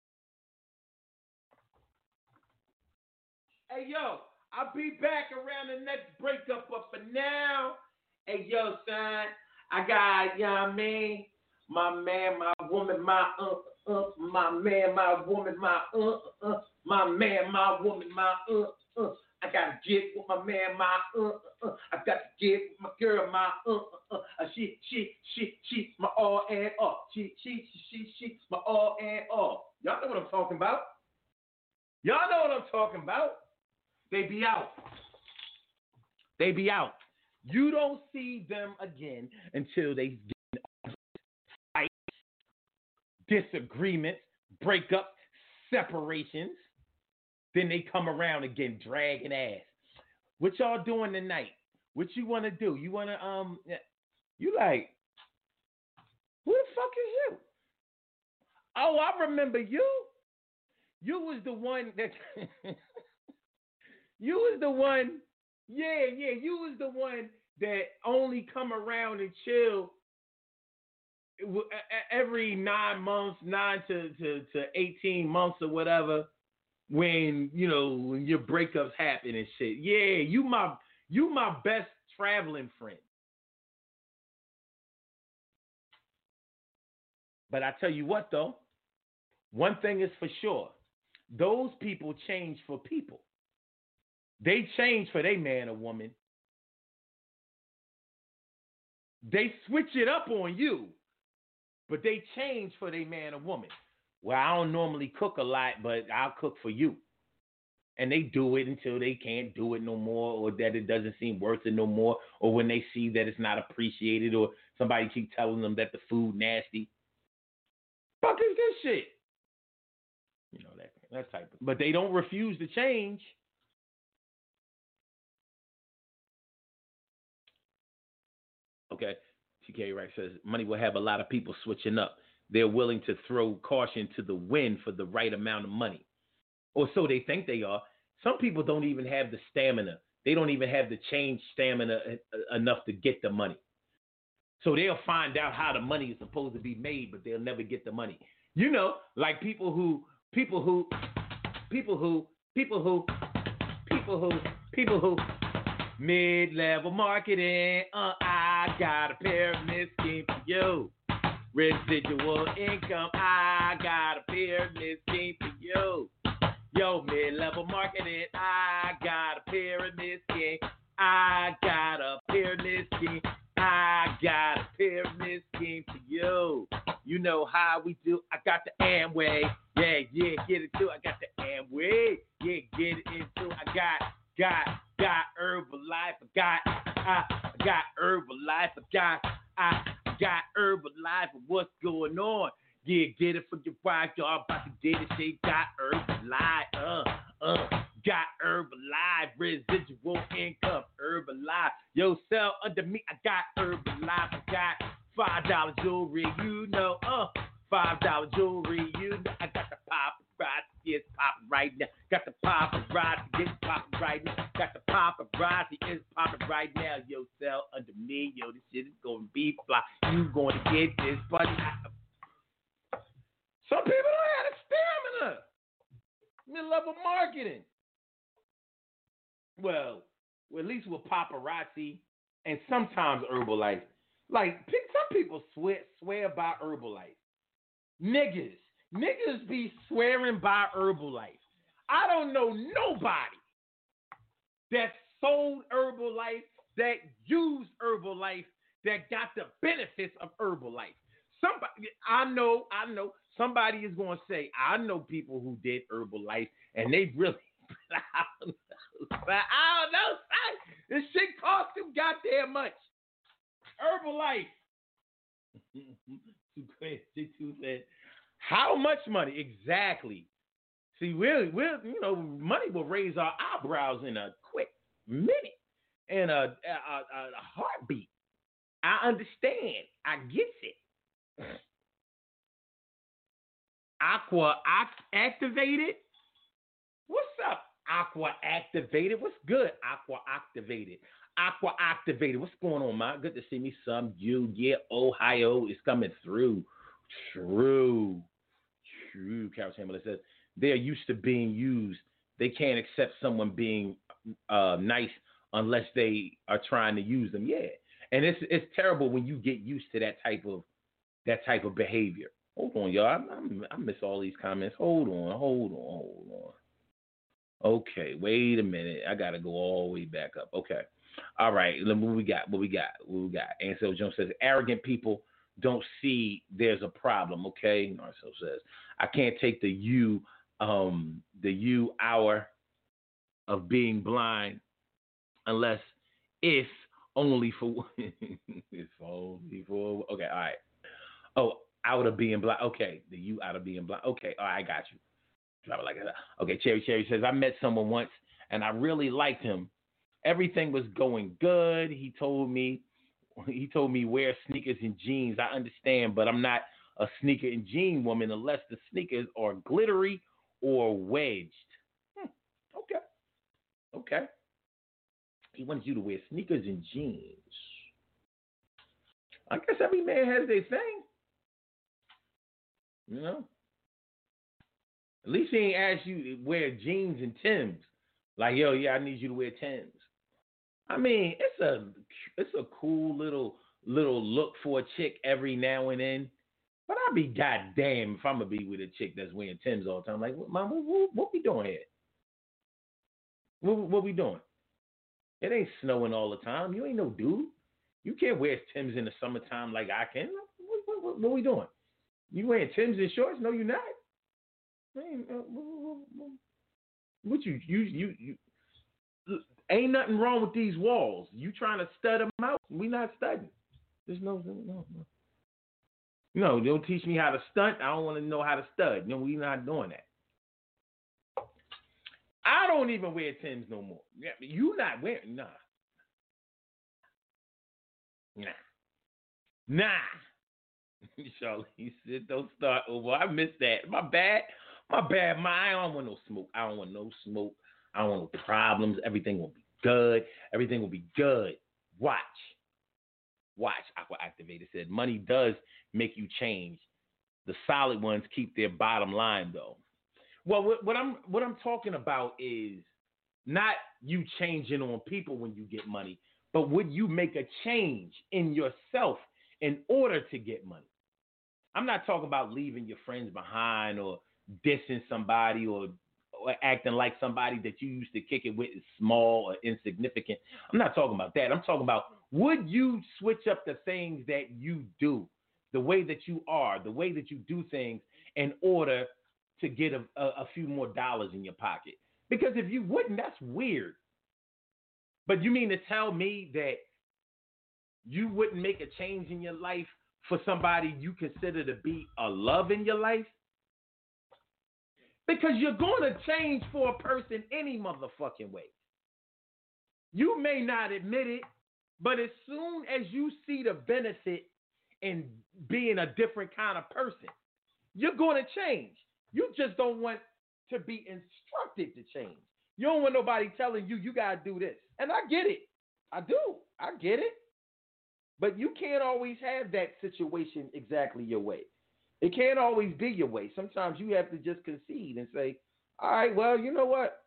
Hey, yo, I'll be back around the next breakup, but for now, hey, yo, son, I got, you know what I mean, my man, my woman, my uh, uh, my man, my woman, my uh, uh, my man, my woman, my uh, uh. I gotta get with my man, my uh, uh. I got to get with my girl, my uh, uh, uh. She, she, she, she, my all and all. She, she, she, she, she, my all and all. Y'all know what I'm talking about. Y'all know what I'm talking about. They be out. They be out. You don't see them again until they get in fights, disagreements, breakups, separations. Then they come around again, dragging ass. What y'all doing tonight? What you want to do? You want to, um, you like, who the fuck is you? Oh, I remember you. You was the one that, you was the one, yeah, yeah, you was the one that only come around and chill every nine months, nine to, to, to eighteen months or whatever, when, you know, when your breakups happen and shit. Yeah, you my, you my best traveling friend. But I tell you what, though, one thing is for sure. Those people change for people. They change for their man or woman. They switch it up on you, but they change for their man or woman. Well, I don't normally cook a lot, but I'll cook for you. And they do it until they can't do it no more, or that it doesn't seem worth it no more, or when they see that it's not appreciated, or somebody keep telling them that the food nasty. Fuck is this shit? You know, that, that type of, but they don't refuse to change. Okay. T K Rex says, money will have a lot of people switching up. They're willing to throw caution to the wind for the right amount of money. Or so they think they are. Some people don't even have the stamina. They don't even have the change stamina enough to get the money. So they'll find out how the money is supposed to be made, but they'll never get the money. You know, like people who, people who, people who, people who, people who, people who, mid-level marketing. Uh, I got a pyramid scheme for you. Residual income. I got a pyramid scheme for you. Yo, mid-level marketing. I got a pyramid scheme. I got a pyramid scheme. I got a pyramid scheme for you. You know how we do. I got the Amway. Yeah, yeah, get it too. I got the Amway. Yeah, get it into. I got, got, got Herbalife. I got, I, I got Herbalife. I got, I got Herbalife. What's going on? Yeah, get it for your wife. Y'all about to get it. She got Herbalife. Uh, uh, got Herbalife. Residual income. Herbalife. Yo, sell under me. I got Herbalife. I got five dollar jewelry. You know, uh, five dollar jewelry. You know, I got the paparazzi. It's popping right now. Got the paparazzi. It's popping right now. Got the paparazzi. It's popping right now. Yo, sell under me. Yo, this shit is going to be fly. You going to get this buddy. Some people don't have the stamina. Mid-level marketing. Well, well, at least with paparazzi and sometimes Herbalife. Like, some people swear, swear by Herbalife. Niggas. Niggas be swearing by Herbalife. I don't know nobody that sold Herbalife, that used Herbalife, that got the benefits of Herbalife. Somebody, I know, I know, somebody is going to say, I know people who did Herbalife, and they really, I don't know, I don't know, this shit cost too goddamn much. Herbalife. G two said, how much money? Exactly. See, we'll, we'll, you know, money will raise our eyebrows in a quick minute, in a, a, a, a heartbeat. I understand. I get it. Aqua activated? What's up, Aqua activated? What's good, Aqua activated? Aqua activated. What's going on, man? Good to see me. Some you. Yeah, Ohio is coming through. True. True. Carol Chamberlain says they're used to being used. They can't accept someone being uh, nice unless they are trying to use them. Yeah. And it's it's terrible when you get used to that type of that type of behavior. Hold on, y'all. I, I, I miss all these comments. Hold on, hold on, hold on. Okay, wait a minute. I gotta go all the way back up. Okay. All right. What we got? What we got? What we got? Ansel Jones says arrogant people don't see there's a problem. Okay. Marcel says I can't take the you um the you hour of being blind unless it's only for it's only for okay. All right. Oh, out of being blind. Okay, the you out of being blind. Okay, all right, I got you. Like, okay, Cherry Cherry says, I met someone once and I really liked him. Everything was going good. He told me, he told me wear sneakers and jeans. I understand, but I'm not a sneaker and jean woman unless the sneakers are glittery or wedged. Hmm. Okay. Okay. He wants you to wear sneakers and jeans. I guess every man has their thing. You know? At least he ain't asked you to wear jeans and Timbs. Like, yo, yeah, I need you to wear Timbs. I mean, it's a it's a cool little little look for a chick every now and then. But I'd be goddamn if I'm gonna be with a chick that's wearing Timbs all the time. Like, mom, what, what, what we doing here? What, what we doing? It ain't snowing all the time. You ain't no dude. You can't wear Timbs in the summertime like I can. What, what, what, what we doing? You wearing Timbs and shorts? No, you're not. Man, uh, what, what, what you you you you? Ain't nothing wrong with these walls. You trying to stud them out? We not studying. There's no no no. No, don't teach me how to stunt. I don't want to know how to stud. No, we not doing that. I don't even wear Timbs no more. You not wearing nah. Nah. Nah. Charlie said, don't start over. I missed that. My bad. My bad. My, I don't want no smoke. I don't want no smoke. I don't want no problems. Everything will be good. Everything will be good. Watch. Watch. Aqua Activator said, money does make you change. The solid ones keep their bottom line, though. Well, what, what I'm what I'm talking about is not you changing on people when you get money, but would you make a change in yourself in order to get money? I'm not talking about leaving your friends behind or dissing somebody or, or acting like somebody that you used to kick it with is small or insignificant. I'm not talking about that. I'm talking about would you switch up the things that you do, the way that you are, the way that you do things in order to get a, a, a few more dollars in your pocket? Because if you wouldn't, that's weird. But you mean to tell me that you wouldn't make a change in your life for somebody you consider to be a love in your life? Because you're going to change for a person any motherfucking way. You may not admit it, but as soon as you see the benefit in being a different kind of person, you're going to change. You just don't want to be instructed to change. You don't want nobody telling you, you got to do this. And I get it. I do. I get it. But you can't always have that situation exactly your way. It can't always be your way. Sometimes you have to just concede and say, all right, well, you know what?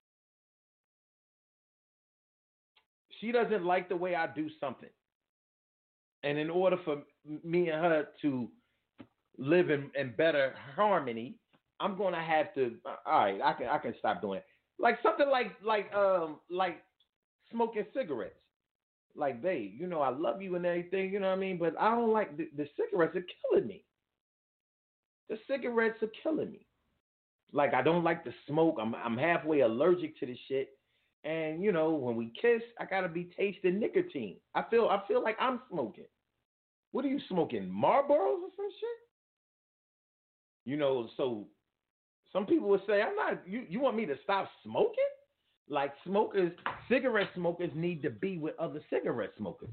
She doesn't like the way I do something. And in order for me and her to live in, in better harmony, I'm going to have to, all right, I can I can stop doing it. Like something like like um like smoking cigarettes. Like, babe, you know, I love you and everything, you know what I mean? But I don't like, the, the cigarettes are killing me. The cigarettes are killing me. Like, I don't like the smoke. I'm I'm halfway allergic to the shit. And, you know, when we kiss, I got to be tasting nicotine. I feel I feel like I'm smoking. What are you smoking, Marlboros or some shit? You know, so some people would say, I'm not, you, you want me to stop smoking? Like smokers, cigarette smokers need to be with other cigarette smokers.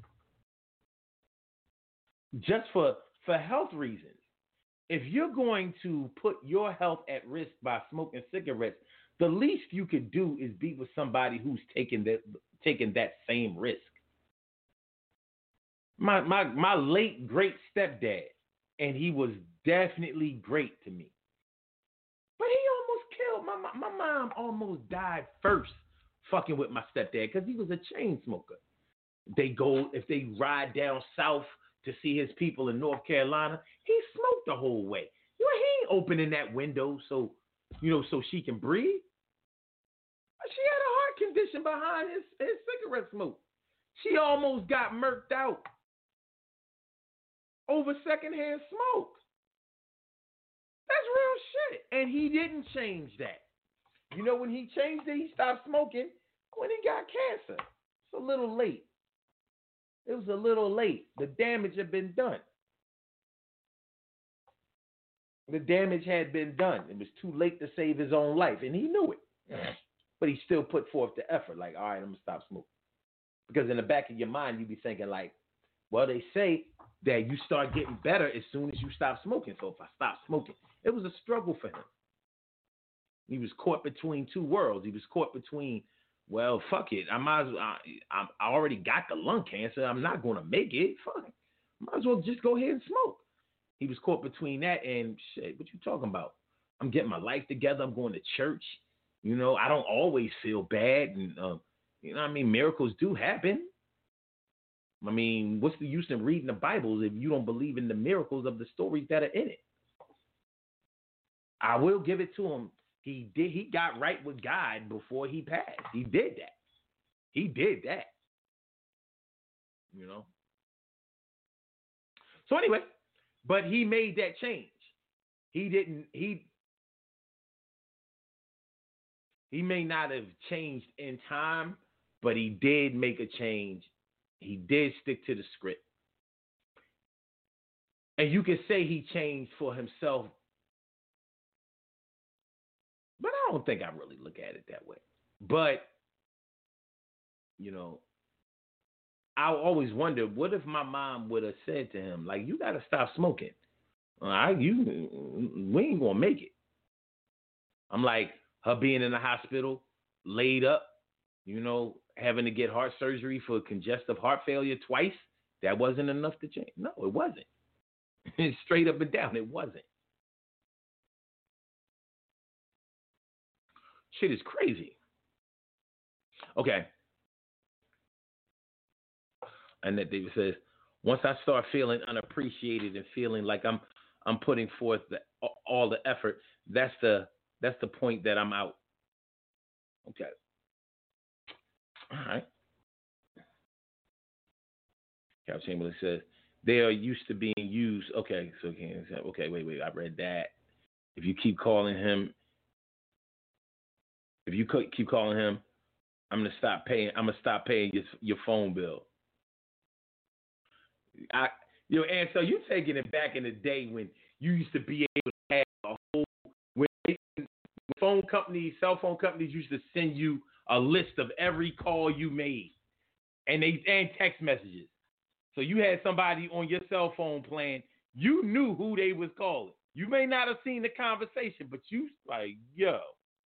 Just for, for health reasons. If you're going to put your health at risk by smoking cigarettes, the least you could do is be with somebody who's taking that taking that same risk. My my my late great stepdad, and he was definitely great to me. But he almost killed my my, my mom almost died first fucking with my stepdad because he was a chain smoker. They go if they ride down south to see his people in North Carolina, he smoked the whole way. You know, he ain't opening that window so you know so she can breathe. She had a heart condition behind his, his cigarette smoke. She almost got murked out over secondhand smoke. That's real shit. And he didn't change that. You know when he changed it, he stopped smoking when he got cancer. It's a little late. It was a little late. The damage had been done. The damage had been done. It was too late to save his own life, and he knew it. But he still put forth the effort, like, all right, I'm going to stop smoking. Because in the back of your mind, you be thinking, like, well, they say that you start getting better as soon as you stop smoking. So if I stop smoking, it was a struggle for him. He was caught between two worlds. He was caught between, well, fuck it. I might as well, I, I already got the lung cancer. I'm not going to make it. Fuck. Might as well just go ahead and smoke. He was caught between that and shit. What you talking about? I'm getting my life together. I'm going to church. You know, I don't always feel bad. And, uh, you know what I mean? Miracles do happen. I mean, what's the use in reading the Bible if you don't believe in the miracles of the stories that are in it? I will give it to him. He did. He got right with God before he passed. He did that. He did that. You know. So anyway, but he made that change. He didn't. He he may not have changed in time, but he did make a change. He did stick to the script. And you can say he changed for himself, but I don't think I really look at it that way. But, you know, I always wonder, what if my mom would have said to him, like, you got to stop smoking. I, you, we ain't going to make it. I'm like, her being in the hospital, laid up, you know, having to get heart surgery for congestive heart failure twice, that wasn't enough to change. No, it wasn't. Straight up and down, it wasn't. Shit is crazy. Okay. Annette Davis says, once I start feeling unappreciated and feeling like I'm I'm putting forth the, all the effort, that's the that's the point that I'm out. Okay. All right. Cal Chamberlain says, they are used to being used. Okay, so okay, wait, wait, I read that. If you keep calling him, if you keep calling him, I'm gonna stop paying. I'm gonna stop paying your your phone bill. I, you know, and so you taking it back in the day when you used to be able to have a whole when phone companies, cell phone companies used to send you a list of every call you made, and they and text messages. So you had somebody on your cell phone plan, you knew who they was calling. You may not have seen the conversation, but you like, yo.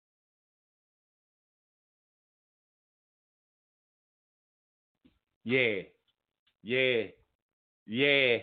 Yeah, yeah, yeah.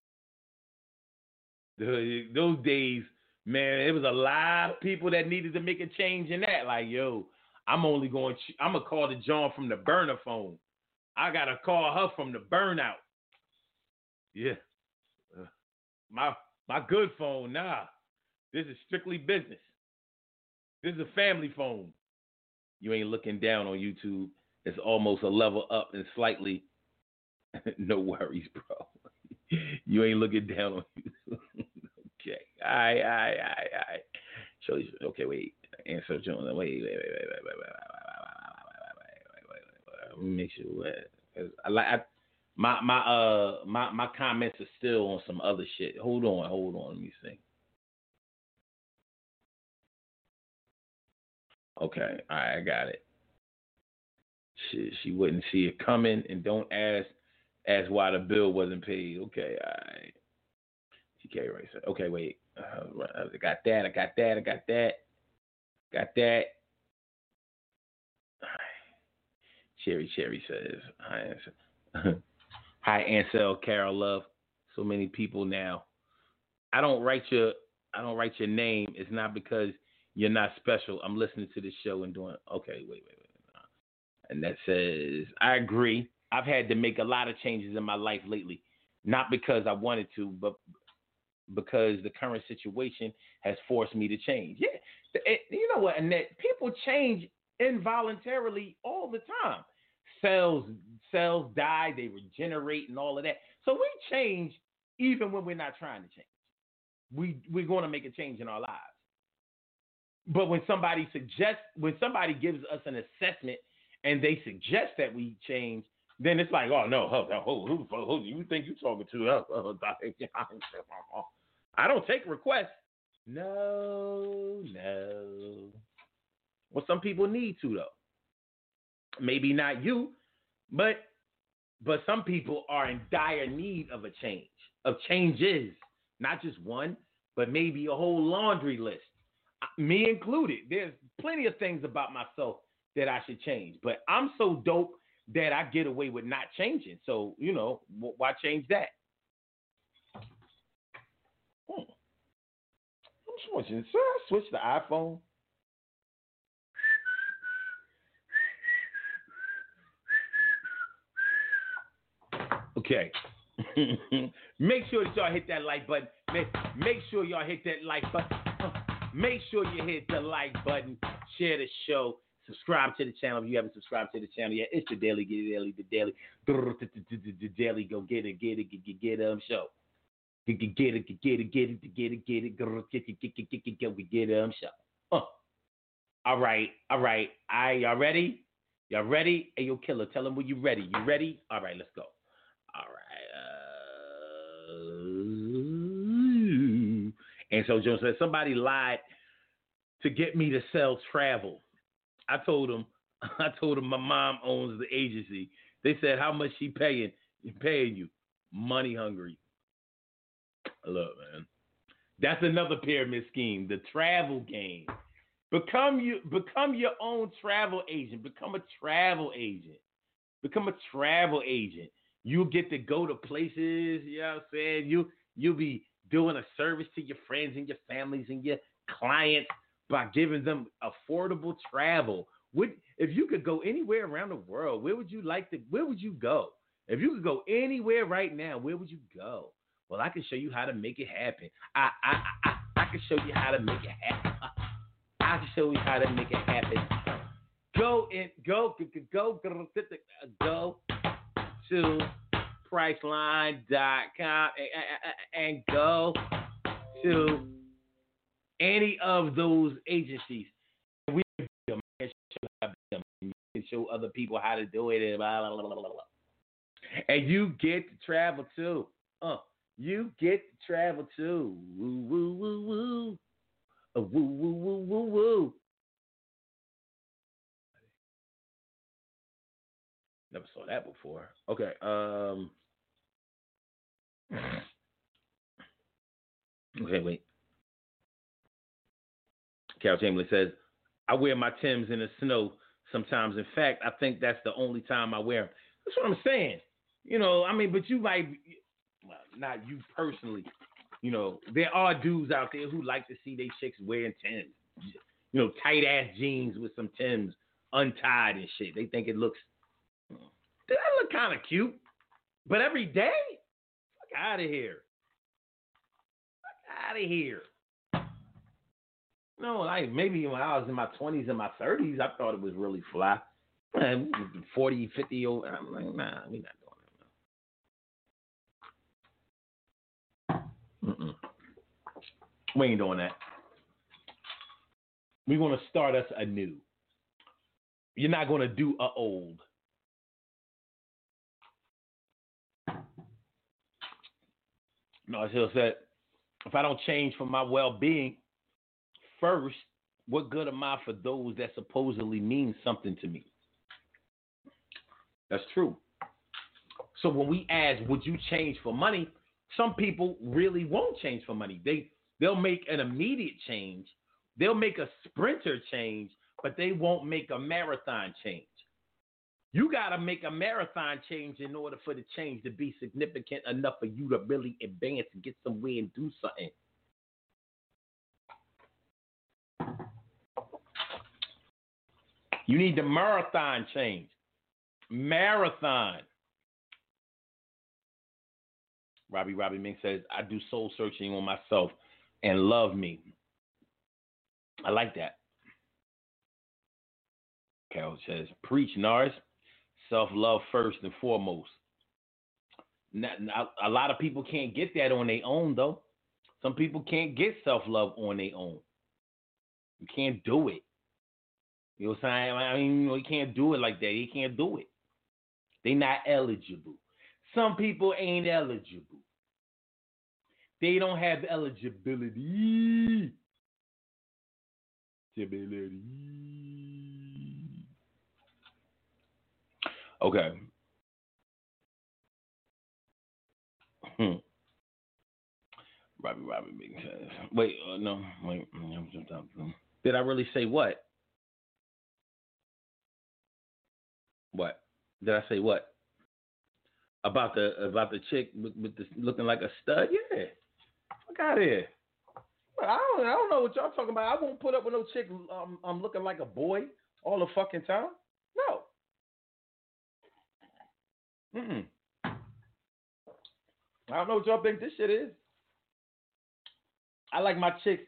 The, those days, man, it was a lot of people that needed to make a change in that. Like, yo, I'm only going, I'm going to call the John from the burner phone. I got to call her from the burnout. Yeah. Uh, my my good phone, nah. This is strictly business. This is a family phone. You ain't looking down on YouTube. It's almost a level up and slightly. No worries, bro. You ain't looking down on YouTube. Okay. All right, all right, all right, all right. Show you. Okay, wait. Answer John. Wait, wait, wait, wait, wait, wait, wait, wait, wait, wait, wait. Let me make sure. I like. I, My my uh my, my comments are still on some other shit. Hold on, hold on, let me see. Okay, all right, I got it. She she wouldn't see it coming, and don't ask ask why the bill wasn't paid. Okay, all right. T K right. Okay, wait. Uh, I got that. I got that. I got that. Got that. Cherry Cherry says, "Hi, hi, Ansel, Carol Love. So many people now. I don't write your I don't write your name. It's not because you're not special. I'm listening to this show and doing okay, wait, wait, wait. And that says, I agree. I've had to make a lot of changes in my life lately. Not because I wanted to, but because the current situation has forced me to change. Yeah. It, you know what, Annette? People change involuntarily all the time. Cells cells die, they regenerate and all of that. So we change even when we're not trying to change. We we're going to make a change in our lives. But when somebody suggests, when somebody gives us an assessment and they suggest that we change, then it's like, oh no, who, who, who, who do you think you're talking to? I don't take requests. No, no. Well, some people need to though. Maybe not you, but but some people are in dire need of a change, of changes, not just one, but maybe a whole laundry list. Uh, Me included. There's plenty of things about myself that I should change, but I'm so dope that I get away with not changing. So you know, wh- why change that? Hmm. I'm switching. Sir, I switch the iPhone. Okay. Make sure that y'all hit that like button. Make, make sure y'all hit that like button. Make sure you hit the like button. Share the show. Subscribe to the channel if you haven't subscribed to the channel yet. It's the Daily, get it daily, the daily, the daily. Go get it, get it, get it, get it, um, show. Get it, get it, get it, get it, get it, get it, get it, get it, get it, get it, get it, get it, um, show. Uh. All right, all right. I y'all ready? Y'all ready? Hey, yo, killer, tell them when you ready. You ready? All right, let's go. All right. Uh, and so Jones said somebody lied to get me to sell travel. I told him, I told him my mom owns the agency. They said how much she paying, paying you, money hungry. Look, man, that's another pyramid scheme, the travel game. Become you, become your own travel agent. Become a travel agent. Become a travel agent. You get to go to places, you know what I'm saying? You you'll be doing a service to your friends and your families and your clients by giving them affordable travel. Would if you could go anywhere around the world, where would you like to where would you go? If you could go anywhere right now, where would you go? Well, I can show you how to make it happen. I I I, I can show you how to make it happen. I can show you how to make it happen. Go and go go go go to priceline dot com and go to any of those agencies. We can show other people how to do it and blah, blah, blah, blah, blah. And you get to travel too. Uh, you get to travel too. Woo woo woo woo. Uh, woo woo woo woo woo. Never saw that before. Okay. Um. Okay, wait. Carol Chamberlain says, I wear my Timbs in the snow sometimes. In fact, I think that's the only time I wear them. That's what I'm saying. You know, I mean, but you might, well, not you personally. You know, there are dudes out there who like to see their chicks wearing Timbs. You know, tight ass jeans with some Timbs untied and shit. They think it looks, that look kind of cute. But every day, fuck out of here. Fuck out of here. No, like maybe when I was in my twenties and my thirties, I thought it was really fly. Man, forty, fifty, old. I'm like, nah, we not doing that. Mm-mm. We ain't doing that. We're going to start us anew. You're not going to do a old. No, I still said, if I don't change for my well-being, first, what good am I for those that supposedly mean something to me? That's true. So when we ask, would you change for money? Some people really won't change for money. They they'll make an immediate change. They'll make a sprinter change, but they won't make a marathon change. You got to make a marathon change in order for the change to be significant enough for you to really advance and get somewhere and do something. You need the marathon change. Marathon. Robbie Robbie Ming says, I do soul searching on myself and love me. I like that. Carol says, preach, Nars. Self-love first and foremost. Not, not, a lot of people can't get that on their own, though. Some people can't get self-love on their own. You can't do it. You know what I'm saying? I mean, you know, you can't do it like that. You can't do it. They not eligible. Some people ain't eligible. They don't have eligibility. Eligibility. Okay. Hmm. Robbie, Robbie, big sense. Wait, uh, no, wait. Did I really say what? What? Did I say what? About the about the chick with, with the looking like a stud? Yeah. Fuck out of here. Well, I don't I don't know what y'all talking about. I won't put up with no chick um, um looking like a boy all the fucking time. No. Mm-mm. I don't know what y'all think this shit is. I like my chicks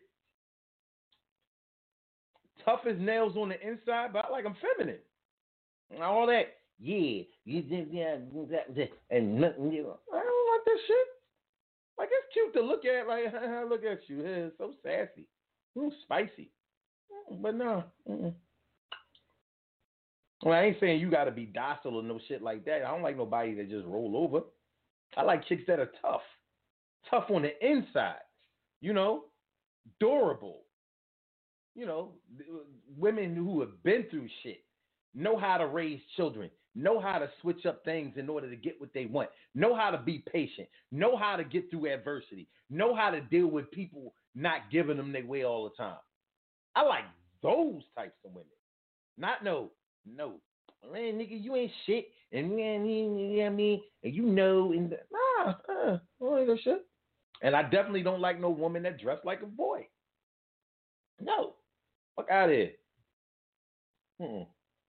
tough as nails on the inside, but I like them feminine. All that, yeah, you did that, and nothing. You know, I don't like that shit. Like it's cute to look at. Like look at you, it's so sassy, mm, spicy. But no. Mm-mm. Well, I ain't saying you got to be docile or no shit like that. I don't like nobody that just roll over. I like chicks that are tough, tough on the inside. You know, durable. You know, women who have been through shit, know how to raise children, know how to switch up things in order to get what they want, know how to be patient, know how to get through adversity, know how to deal with people not giving them their way all the time. I like those types of women. Not no, no. Man, nigga, you ain't shit, and man, you know what I mean, and you know, and nah, uh, I don't like that shit. And I definitely don't like no woman that dressed like a boy. No. Fuck out of here. Hmm.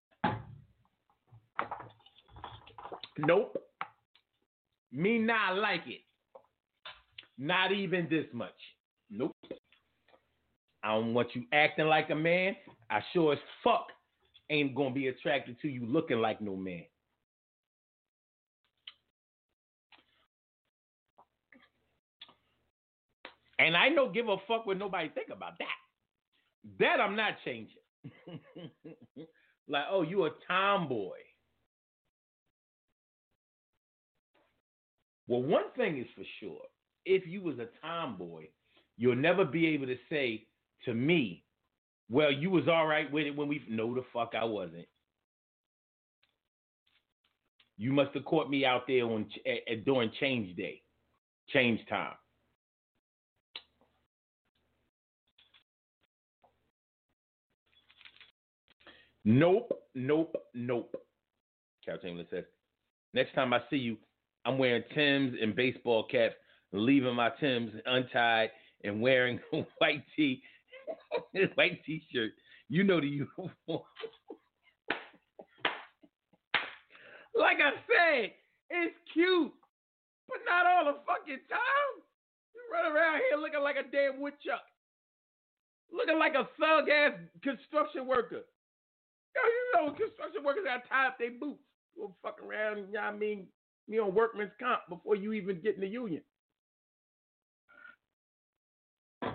Nope. Me not like it. Not even this much. Nope. I don't want you acting like a man. I sure as fuck ain't gonna be attracted to you looking like no man. And I don't give a fuck what nobody think about that. That I'm not changing. Like, oh, you a tomboy. Well, one thing is for sure. If you was a tomboy, you'll never be able to say to me, well, you was all right with it when we... No, the fuck I wasn't. You must have caught me out there on at, at, during change day, change time. Nope, nope, nope. Cal Chamberlain says, next time I see you, I'm wearing Timbs and baseball caps, leaving my Timbs untied and wearing a white tee, white t-shirt. You know the uniform. Like I said, it's cute, but not all the fucking time. You run around here looking like a damn woodchuck, looking like a thug ass construction worker. Yo, you know construction workers gotta tie up their boots. Go fuck around, you know what I mean? You on workman's comp before you even get in the union. What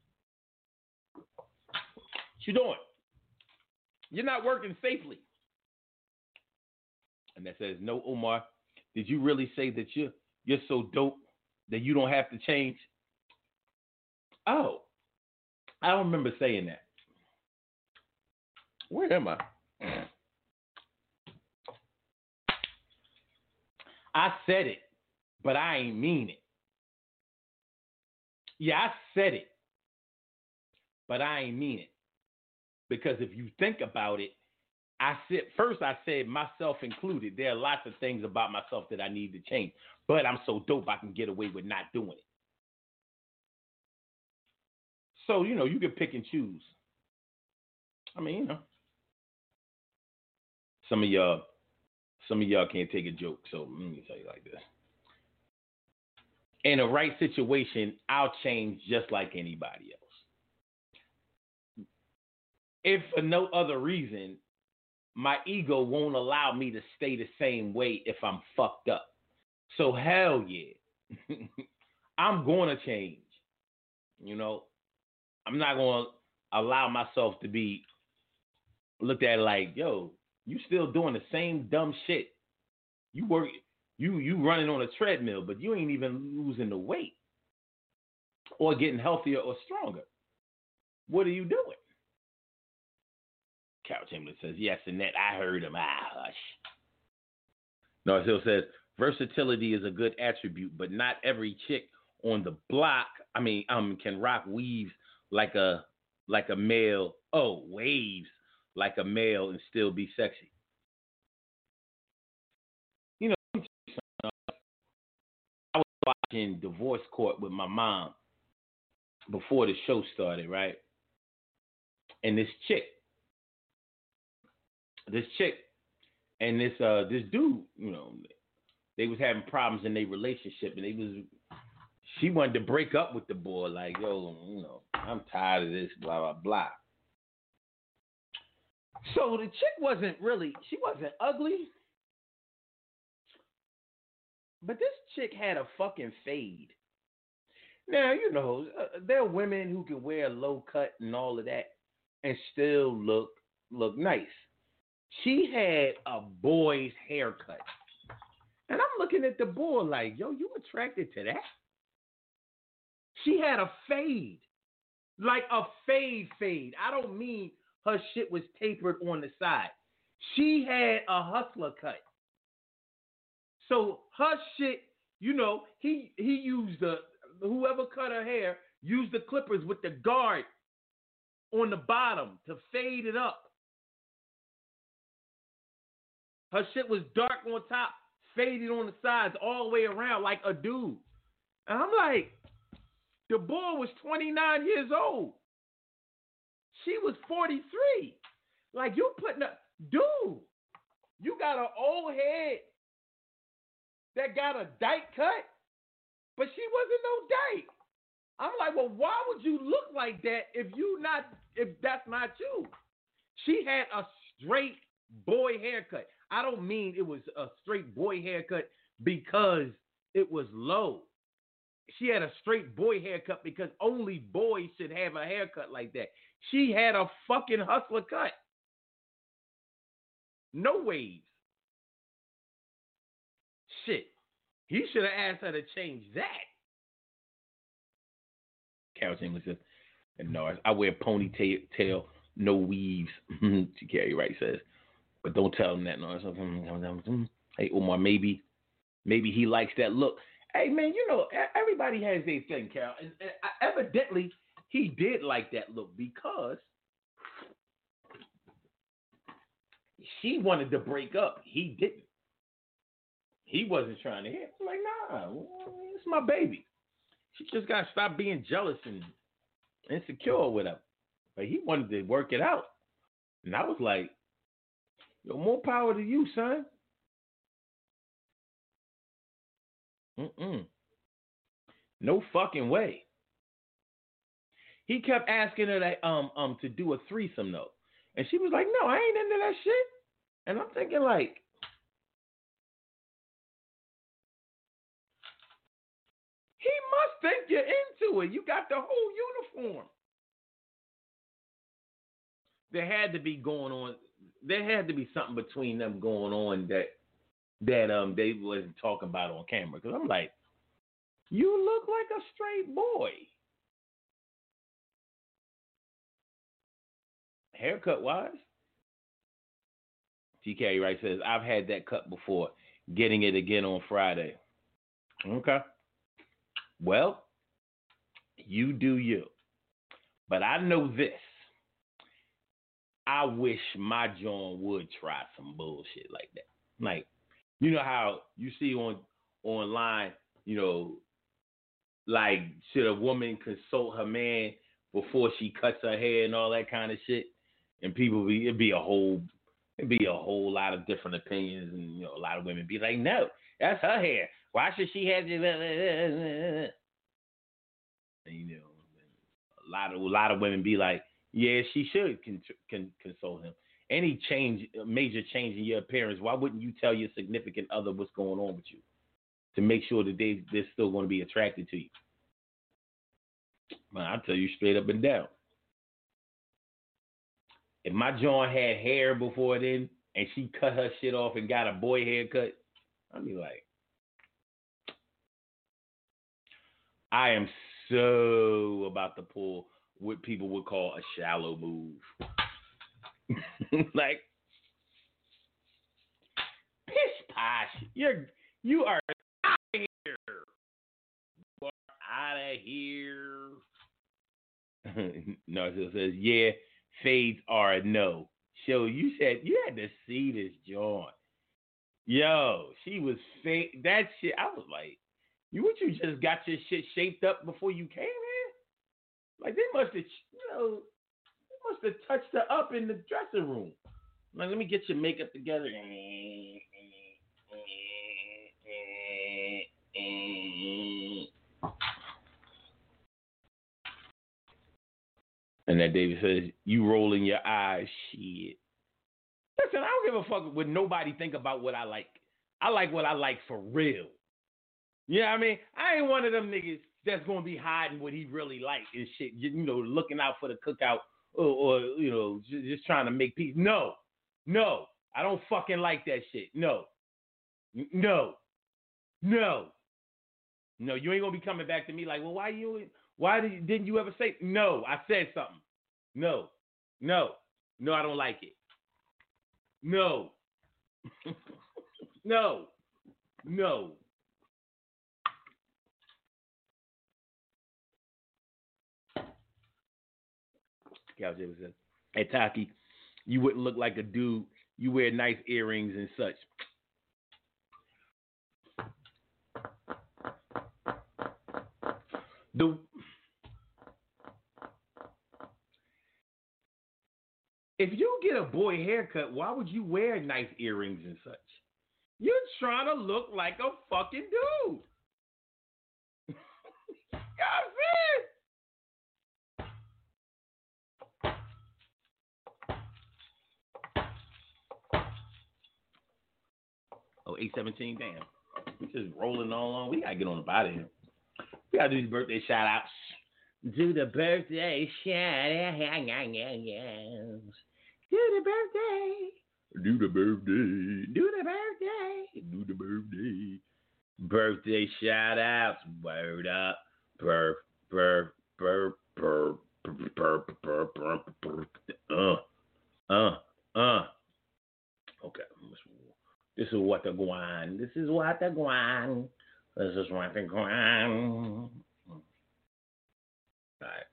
you doing? You're not working safely. And that says, no, Omar, did you really say that you're, you're so dope that you don't have to change? Oh, I don't remember saying that. Where am I? I said it, but I ain't mean it. Yeah, I said it, but I ain't mean it. Because if you think about it, I said, first I said myself included. There are lots of things about myself that I need to change, but I'm so dope I can get away with not doing it. So, you know, you can pick and choose. I mean, you know, some of y'all, some of y'all can't take a joke. So let me tell you like this. In the right situation, I'll change just like anybody else. If for no other reason, my ego won't allow me to stay the same way if I'm fucked up. So hell yeah, I'm going to change. You know, I'm not going to allow myself to be looked at like, yo, you still doing the same dumb shit. You work, you you running on a treadmill, but you ain't even losing the weight. or getting healthier or stronger. What are you doing? Carol Chamberlain says, yes, Annette, I heard him. Ah, hush. No, Hill says, versatility is a good attribute, but not every chick on the block, I mean, um, can rock weaves like a like a male. Oh, waves like a male and still be sexy. You know, I was watching Divorce Court with my mom before the show started, right? And this chick, this chick, and this uh this dude, you know, they was having problems in their relationship, and they was she wanted to break up with the boy, like, yo, you know, I'm tired of this, blah blah blah. So the chick wasn't really, she wasn't ugly, but this chick had a fucking fade. Now, you know, uh, there are women who can wear a low cut and all of that and still look look nice. She had a boy's haircut. And I'm looking at the boy like, yo, you attracted to that? She had a fade. Like a fade fade. I don't mean her shit was tapered on the side. She had a hustler cut. So her shit, you know, he he used the, whoever cut her hair, used the clippers with the guard on the bottom to fade it up. Her shit was dark on top, faded on the sides, all the way around like a dude. And I'm like, the boy was twenty-nine years old. She was forty-three. Like, you putting a, dude, you got an old head that got a dyke cut, but she wasn't no dyke. I'm like, well, why would you look like that if you not, if that's not you? She had a straight boy haircut. I don't mean it was a straight boy haircut because it was low. She had a straight boy haircut because only boys should have a haircut like that. She had a fucking hustler cut. No waves. Shit. He should have asked her to change that. Carol Chamberlain says, no, I wear ponytail, no weaves. Carrie Wright says, but don't tell him that. No. Hey, Omar, maybe, maybe he likes that look. Hey, man, you know, everybody has their thing, Carol. And, and evidently, he did like that look because she wanted to break up. He didn't. He wasn't trying to hit. I'm like, nah, it's my baby. She just got to stop being jealous and insecure with him. But he wanted to work it out. And I was like, yo, more power to you, son. Mm-mm. No fucking way. He kept asking her that, um, um, to do a threesome, though. And she was like, no, I ain't into that shit. And I'm thinking, like, he must think you're into it. You got the whole uniform. There had to be going on. There had to be something between them going on that that um they wasn't talking about on camera. Because I'm like, you look like a straight boy. Haircut wise. T K Wright says, I've had that cut before. Getting it again on Friday. Okay. Well, you do you. But I know this. I wish my John would try some bullshit like that. Like, you know how you see on online, you know, like, should a woman consult her man before she cuts her hair and all that kind of shit? And people be, it'd be a whole, it'd be a whole lot of different opinions, and, you know, a lot of women be like, no, that's her hair. Why should she have it? And, you know, a lot of a lot of women be like, yeah, she should con- con- console him. Any change, major change in your appearance, why wouldn't you tell your significant other what's going on with you to make sure that they, they're still going to be attracted to you? Man, I'll tell you straight up and down. If my John had hair before then and she cut her shit off and got a boy haircut, I'd be like, I am so about to pull what people would call a shallow move. Like, pish posh. You're you are out of here. You are out of here. Narcissist says, yeah, fades are a no. So you said you had to see this joint. Yo, she was fake. That shit, I was like, you what you just got your shit shaped up before you came here? Like, they must have, you know, they must have touched her up in the dressing room. Like, let me get your makeup together. And that David says, you rolling your eyes, shit. Listen, I don't give a fuck what nobody think about what I like. I like what I like for real. You know what I mean? I ain't one of them niggas that's going to be hiding what he really like and shit, you know, looking out for the cookout or, or you know, just, just trying to make peace. No, no, I don't fucking like that shit. No, no, no, no, you ain't going to be coming back to me like, well, why you, why did you, didn't you ever say, no, I said something. No, no, no, I don't like it. No, no, no. Cal James said, hey, Taki, you wouldn't look like a dude. You wear nice earrings and such. The If you get a boy haircut, why would you wear nice earrings and such? You're trying to look like a fucking dude. You know what I'm saying? Oh, eight seventeen, damn. We just rolling all on. We gotta get on the body here. We gotta do these birthday shout outs. Do the birthday shout outs. Do the birthday. Do the birthday. Do the birthday. Do the birthday. Birthday shout outs. Word up. Burp, burp, burp, burp, burp, burp, burp, burp, burp. Uh, uh, uh. Okay. This is what the guan. This is what the guan. This is what the guan. All right.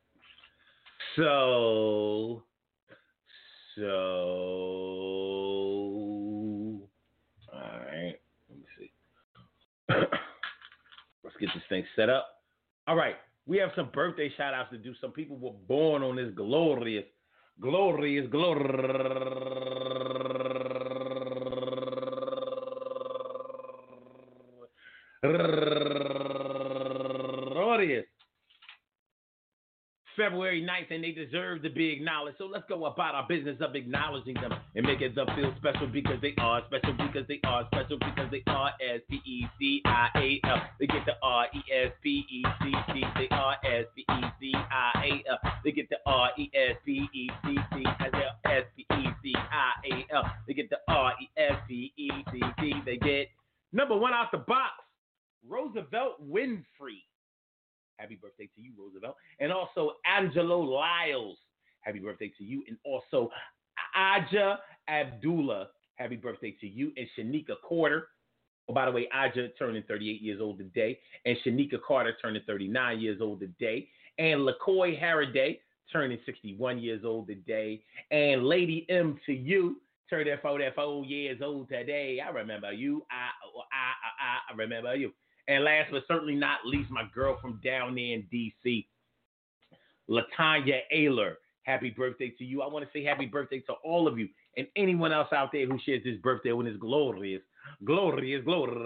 So, so, all right. Let me see. Let's get this thing set up. All right. We have some birthday shout outs to do. Some people were born on this glorious, glorious, glorious. February ninth, and they deserve to be acknowledged. So let's go about our business of acknowledging them and making them feel special because they are special, because they are special, because they are S P E C I A L. They get the R E S P E C T. They are S P E C I A L. They get the R E S P E C T as well. S P E C I A L. They get the R E S P E C T. They get number one out the box, Roosevelt Winfrey. Happy birthday to you, Roosevelt. And also Angelo Lyles. Happy birthday to you. And also Aja Abdullah. Happy birthday to you. And Shanika Carter. Oh, by the way, Aja turning thirty-eight years old today. And Shanika Carter turning thirty-nine years old today. And LaCoy Harriday turning sixty-one years old today. And Lady M to you turning forty-four years old today. I remember you. I, I, I, I remember you. And last but certainly not least, my girl from down there in D C, Latanya Ayler. Happy birthday to you. I want to say happy birthday to all of you and anyone else out there who shares this birthday when it's glorious, glorious,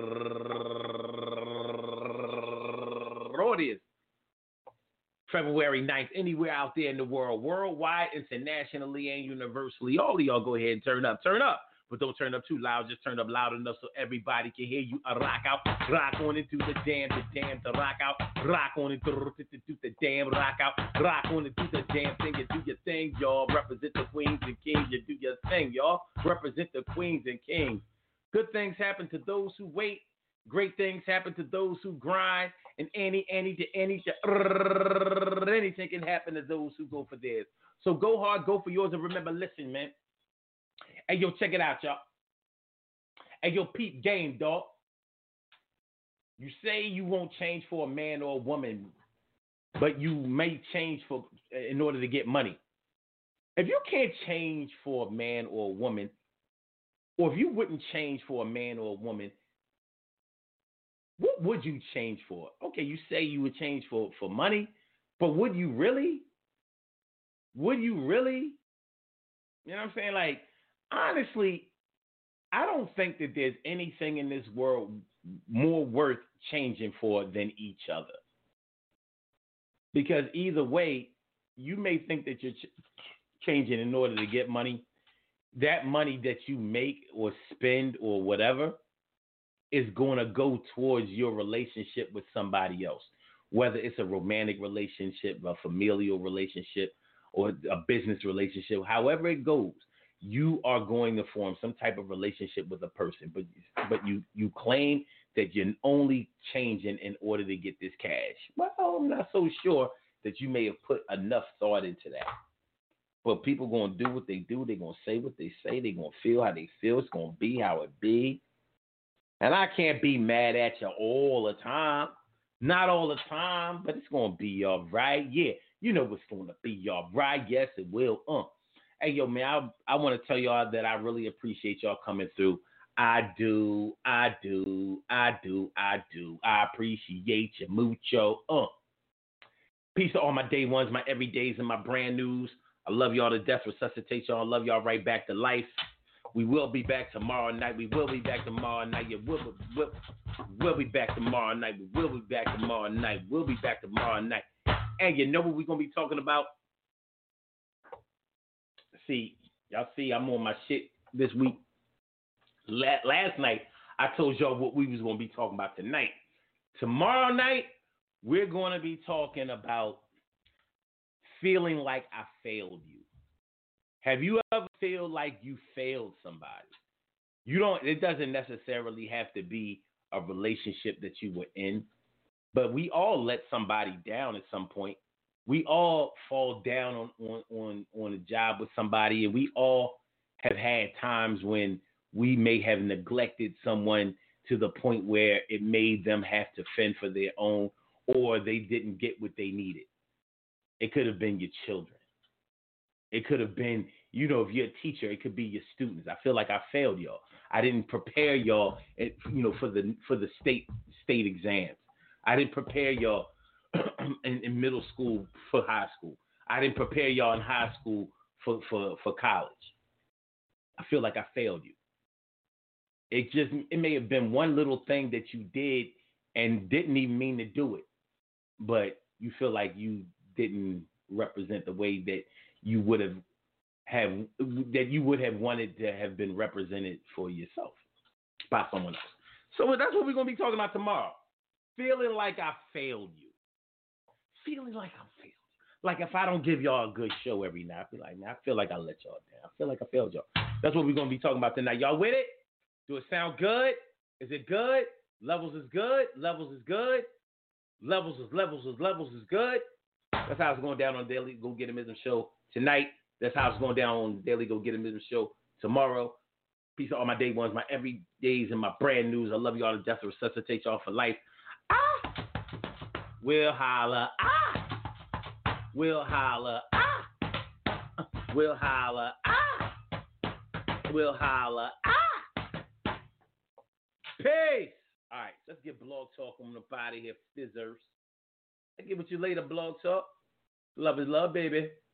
glorious. February ninth, anywhere out there in the world, worldwide, internationally, and universally. All of y'all go ahead and turn up, turn up. But don't turn up too loud. Just turn up loud enough so everybody can hear you. Uh, rock out, rock on into the jam, the jam, to rock out, rock on into the damn, rock out, rock on into the damn thing. You do your thing, y'all. Represent the queens and kings. You do your thing, y'all. Represent the queens and kings. Good things happen to those who wait. Great things happen to those who grind. And any, any, to any, anything can happen to those who go for theirs. So go hard, go for yours, and remember, listen, man. Hey, yo, check it out, y'all. Hey, yo, peep game, dog. You say you won't change for a man or a woman, but you may change for in order to get money. If you can't change for a man or a woman, or if you wouldn't change for a man or a woman, what would you change for? Okay, you say you would change for, for money, but would you really? Would you really? You know what I'm saying? Like, honestly, I don't think that there's anything in this world more worth changing for than each other. Because either way, you may think that you're ch- changing in order to get money. That money that you make or spend or whatever is going to go towards your relationship with somebody else, whether it's a romantic relationship, a familial relationship, or a business relationship. However it goes, you are going to form some type of relationship with a person, but but you, you claim that you're only changing in order to get this cash. Well, I'm not so sure that you may have put enough thought into that. But people going to do what they do. They're going to say what they say. They're going to feel how they feel. It's going to be how it be. And I can't be mad at you all the time. Not all the time, but it's going to be all right. Yeah, you know what's going to be all right. Yes, it will. Uh. Hey, yo, man, I, I want to tell y'all that I really appreciate y'all coming through. I do, I do, I do, I do. I appreciate you mucho. Uh. Peace to all my day ones, my everydays, and my brand news. I love y'all to death. Resuscitate y'all. I love y'all right back to life. We will be back tomorrow night. We will be back tomorrow night. Yeah, we'll, we'll, we'll be back tomorrow night. We will be back tomorrow night. We'll be back tomorrow night. And you know what we're going to be talking about? See, y'all see, I'm on my shit this week. La- last night, I told y'all what we was going to be talking about tonight. Tomorrow night, we're going to be talking about feeling like I failed you. Have you ever feel like you failed somebody? You don't. It doesn't necessarily have to be a relationship that you were in, but we all let somebody down at some point. We all fall down on on on, on a job with somebody, and we all have had times when we may have neglected someone to the point where it made them have to fend for their own, or they didn't get what they needed. It could have been your children. It could have been, you know, if you're a teacher, it could be your students. I feel like I failed y'all. I didn't prepare y'all, you know, for the for the state state exams. I didn't prepare y'all in, in middle school for high school. I didn't prepare y'all in high school for, for, for college. I feel like I failed you. It just, it may have been one little thing that you did and didn't even mean to do it, but you feel like you didn't represent the way that you would have have that you would have wanted to have been represented for yourself by someone else. So that's what we're gonna be talking about tomorrow. Feeling like I failed you. Feeling like I failed you. Like if I don't give y'all a good show every night, I feel like, man, I feel like I let y'all down. I feel like I failed y'all. That's what we're gonna be talking about tonight. Y'all with it? Do it sound good? Is it good? Levels is good. Levels is good. Levels is levels is levels is good. That's how it's going down on Daily Go Get Him show tonight. That's how it's going down on Daily Go Get Him show tomorrow. Peace to all my day ones, my everydays, and my brand news. I love y'all to death. Resuscitate y'all for life. Ah, we'll holla. Ah, we'll holla. Ah, we'll holla. Ah, we'll holla. Ah. Peace. All right, let's get Blog Talk on the body here, fizzers. I get with you later, Blog Talk. Love is love, baby.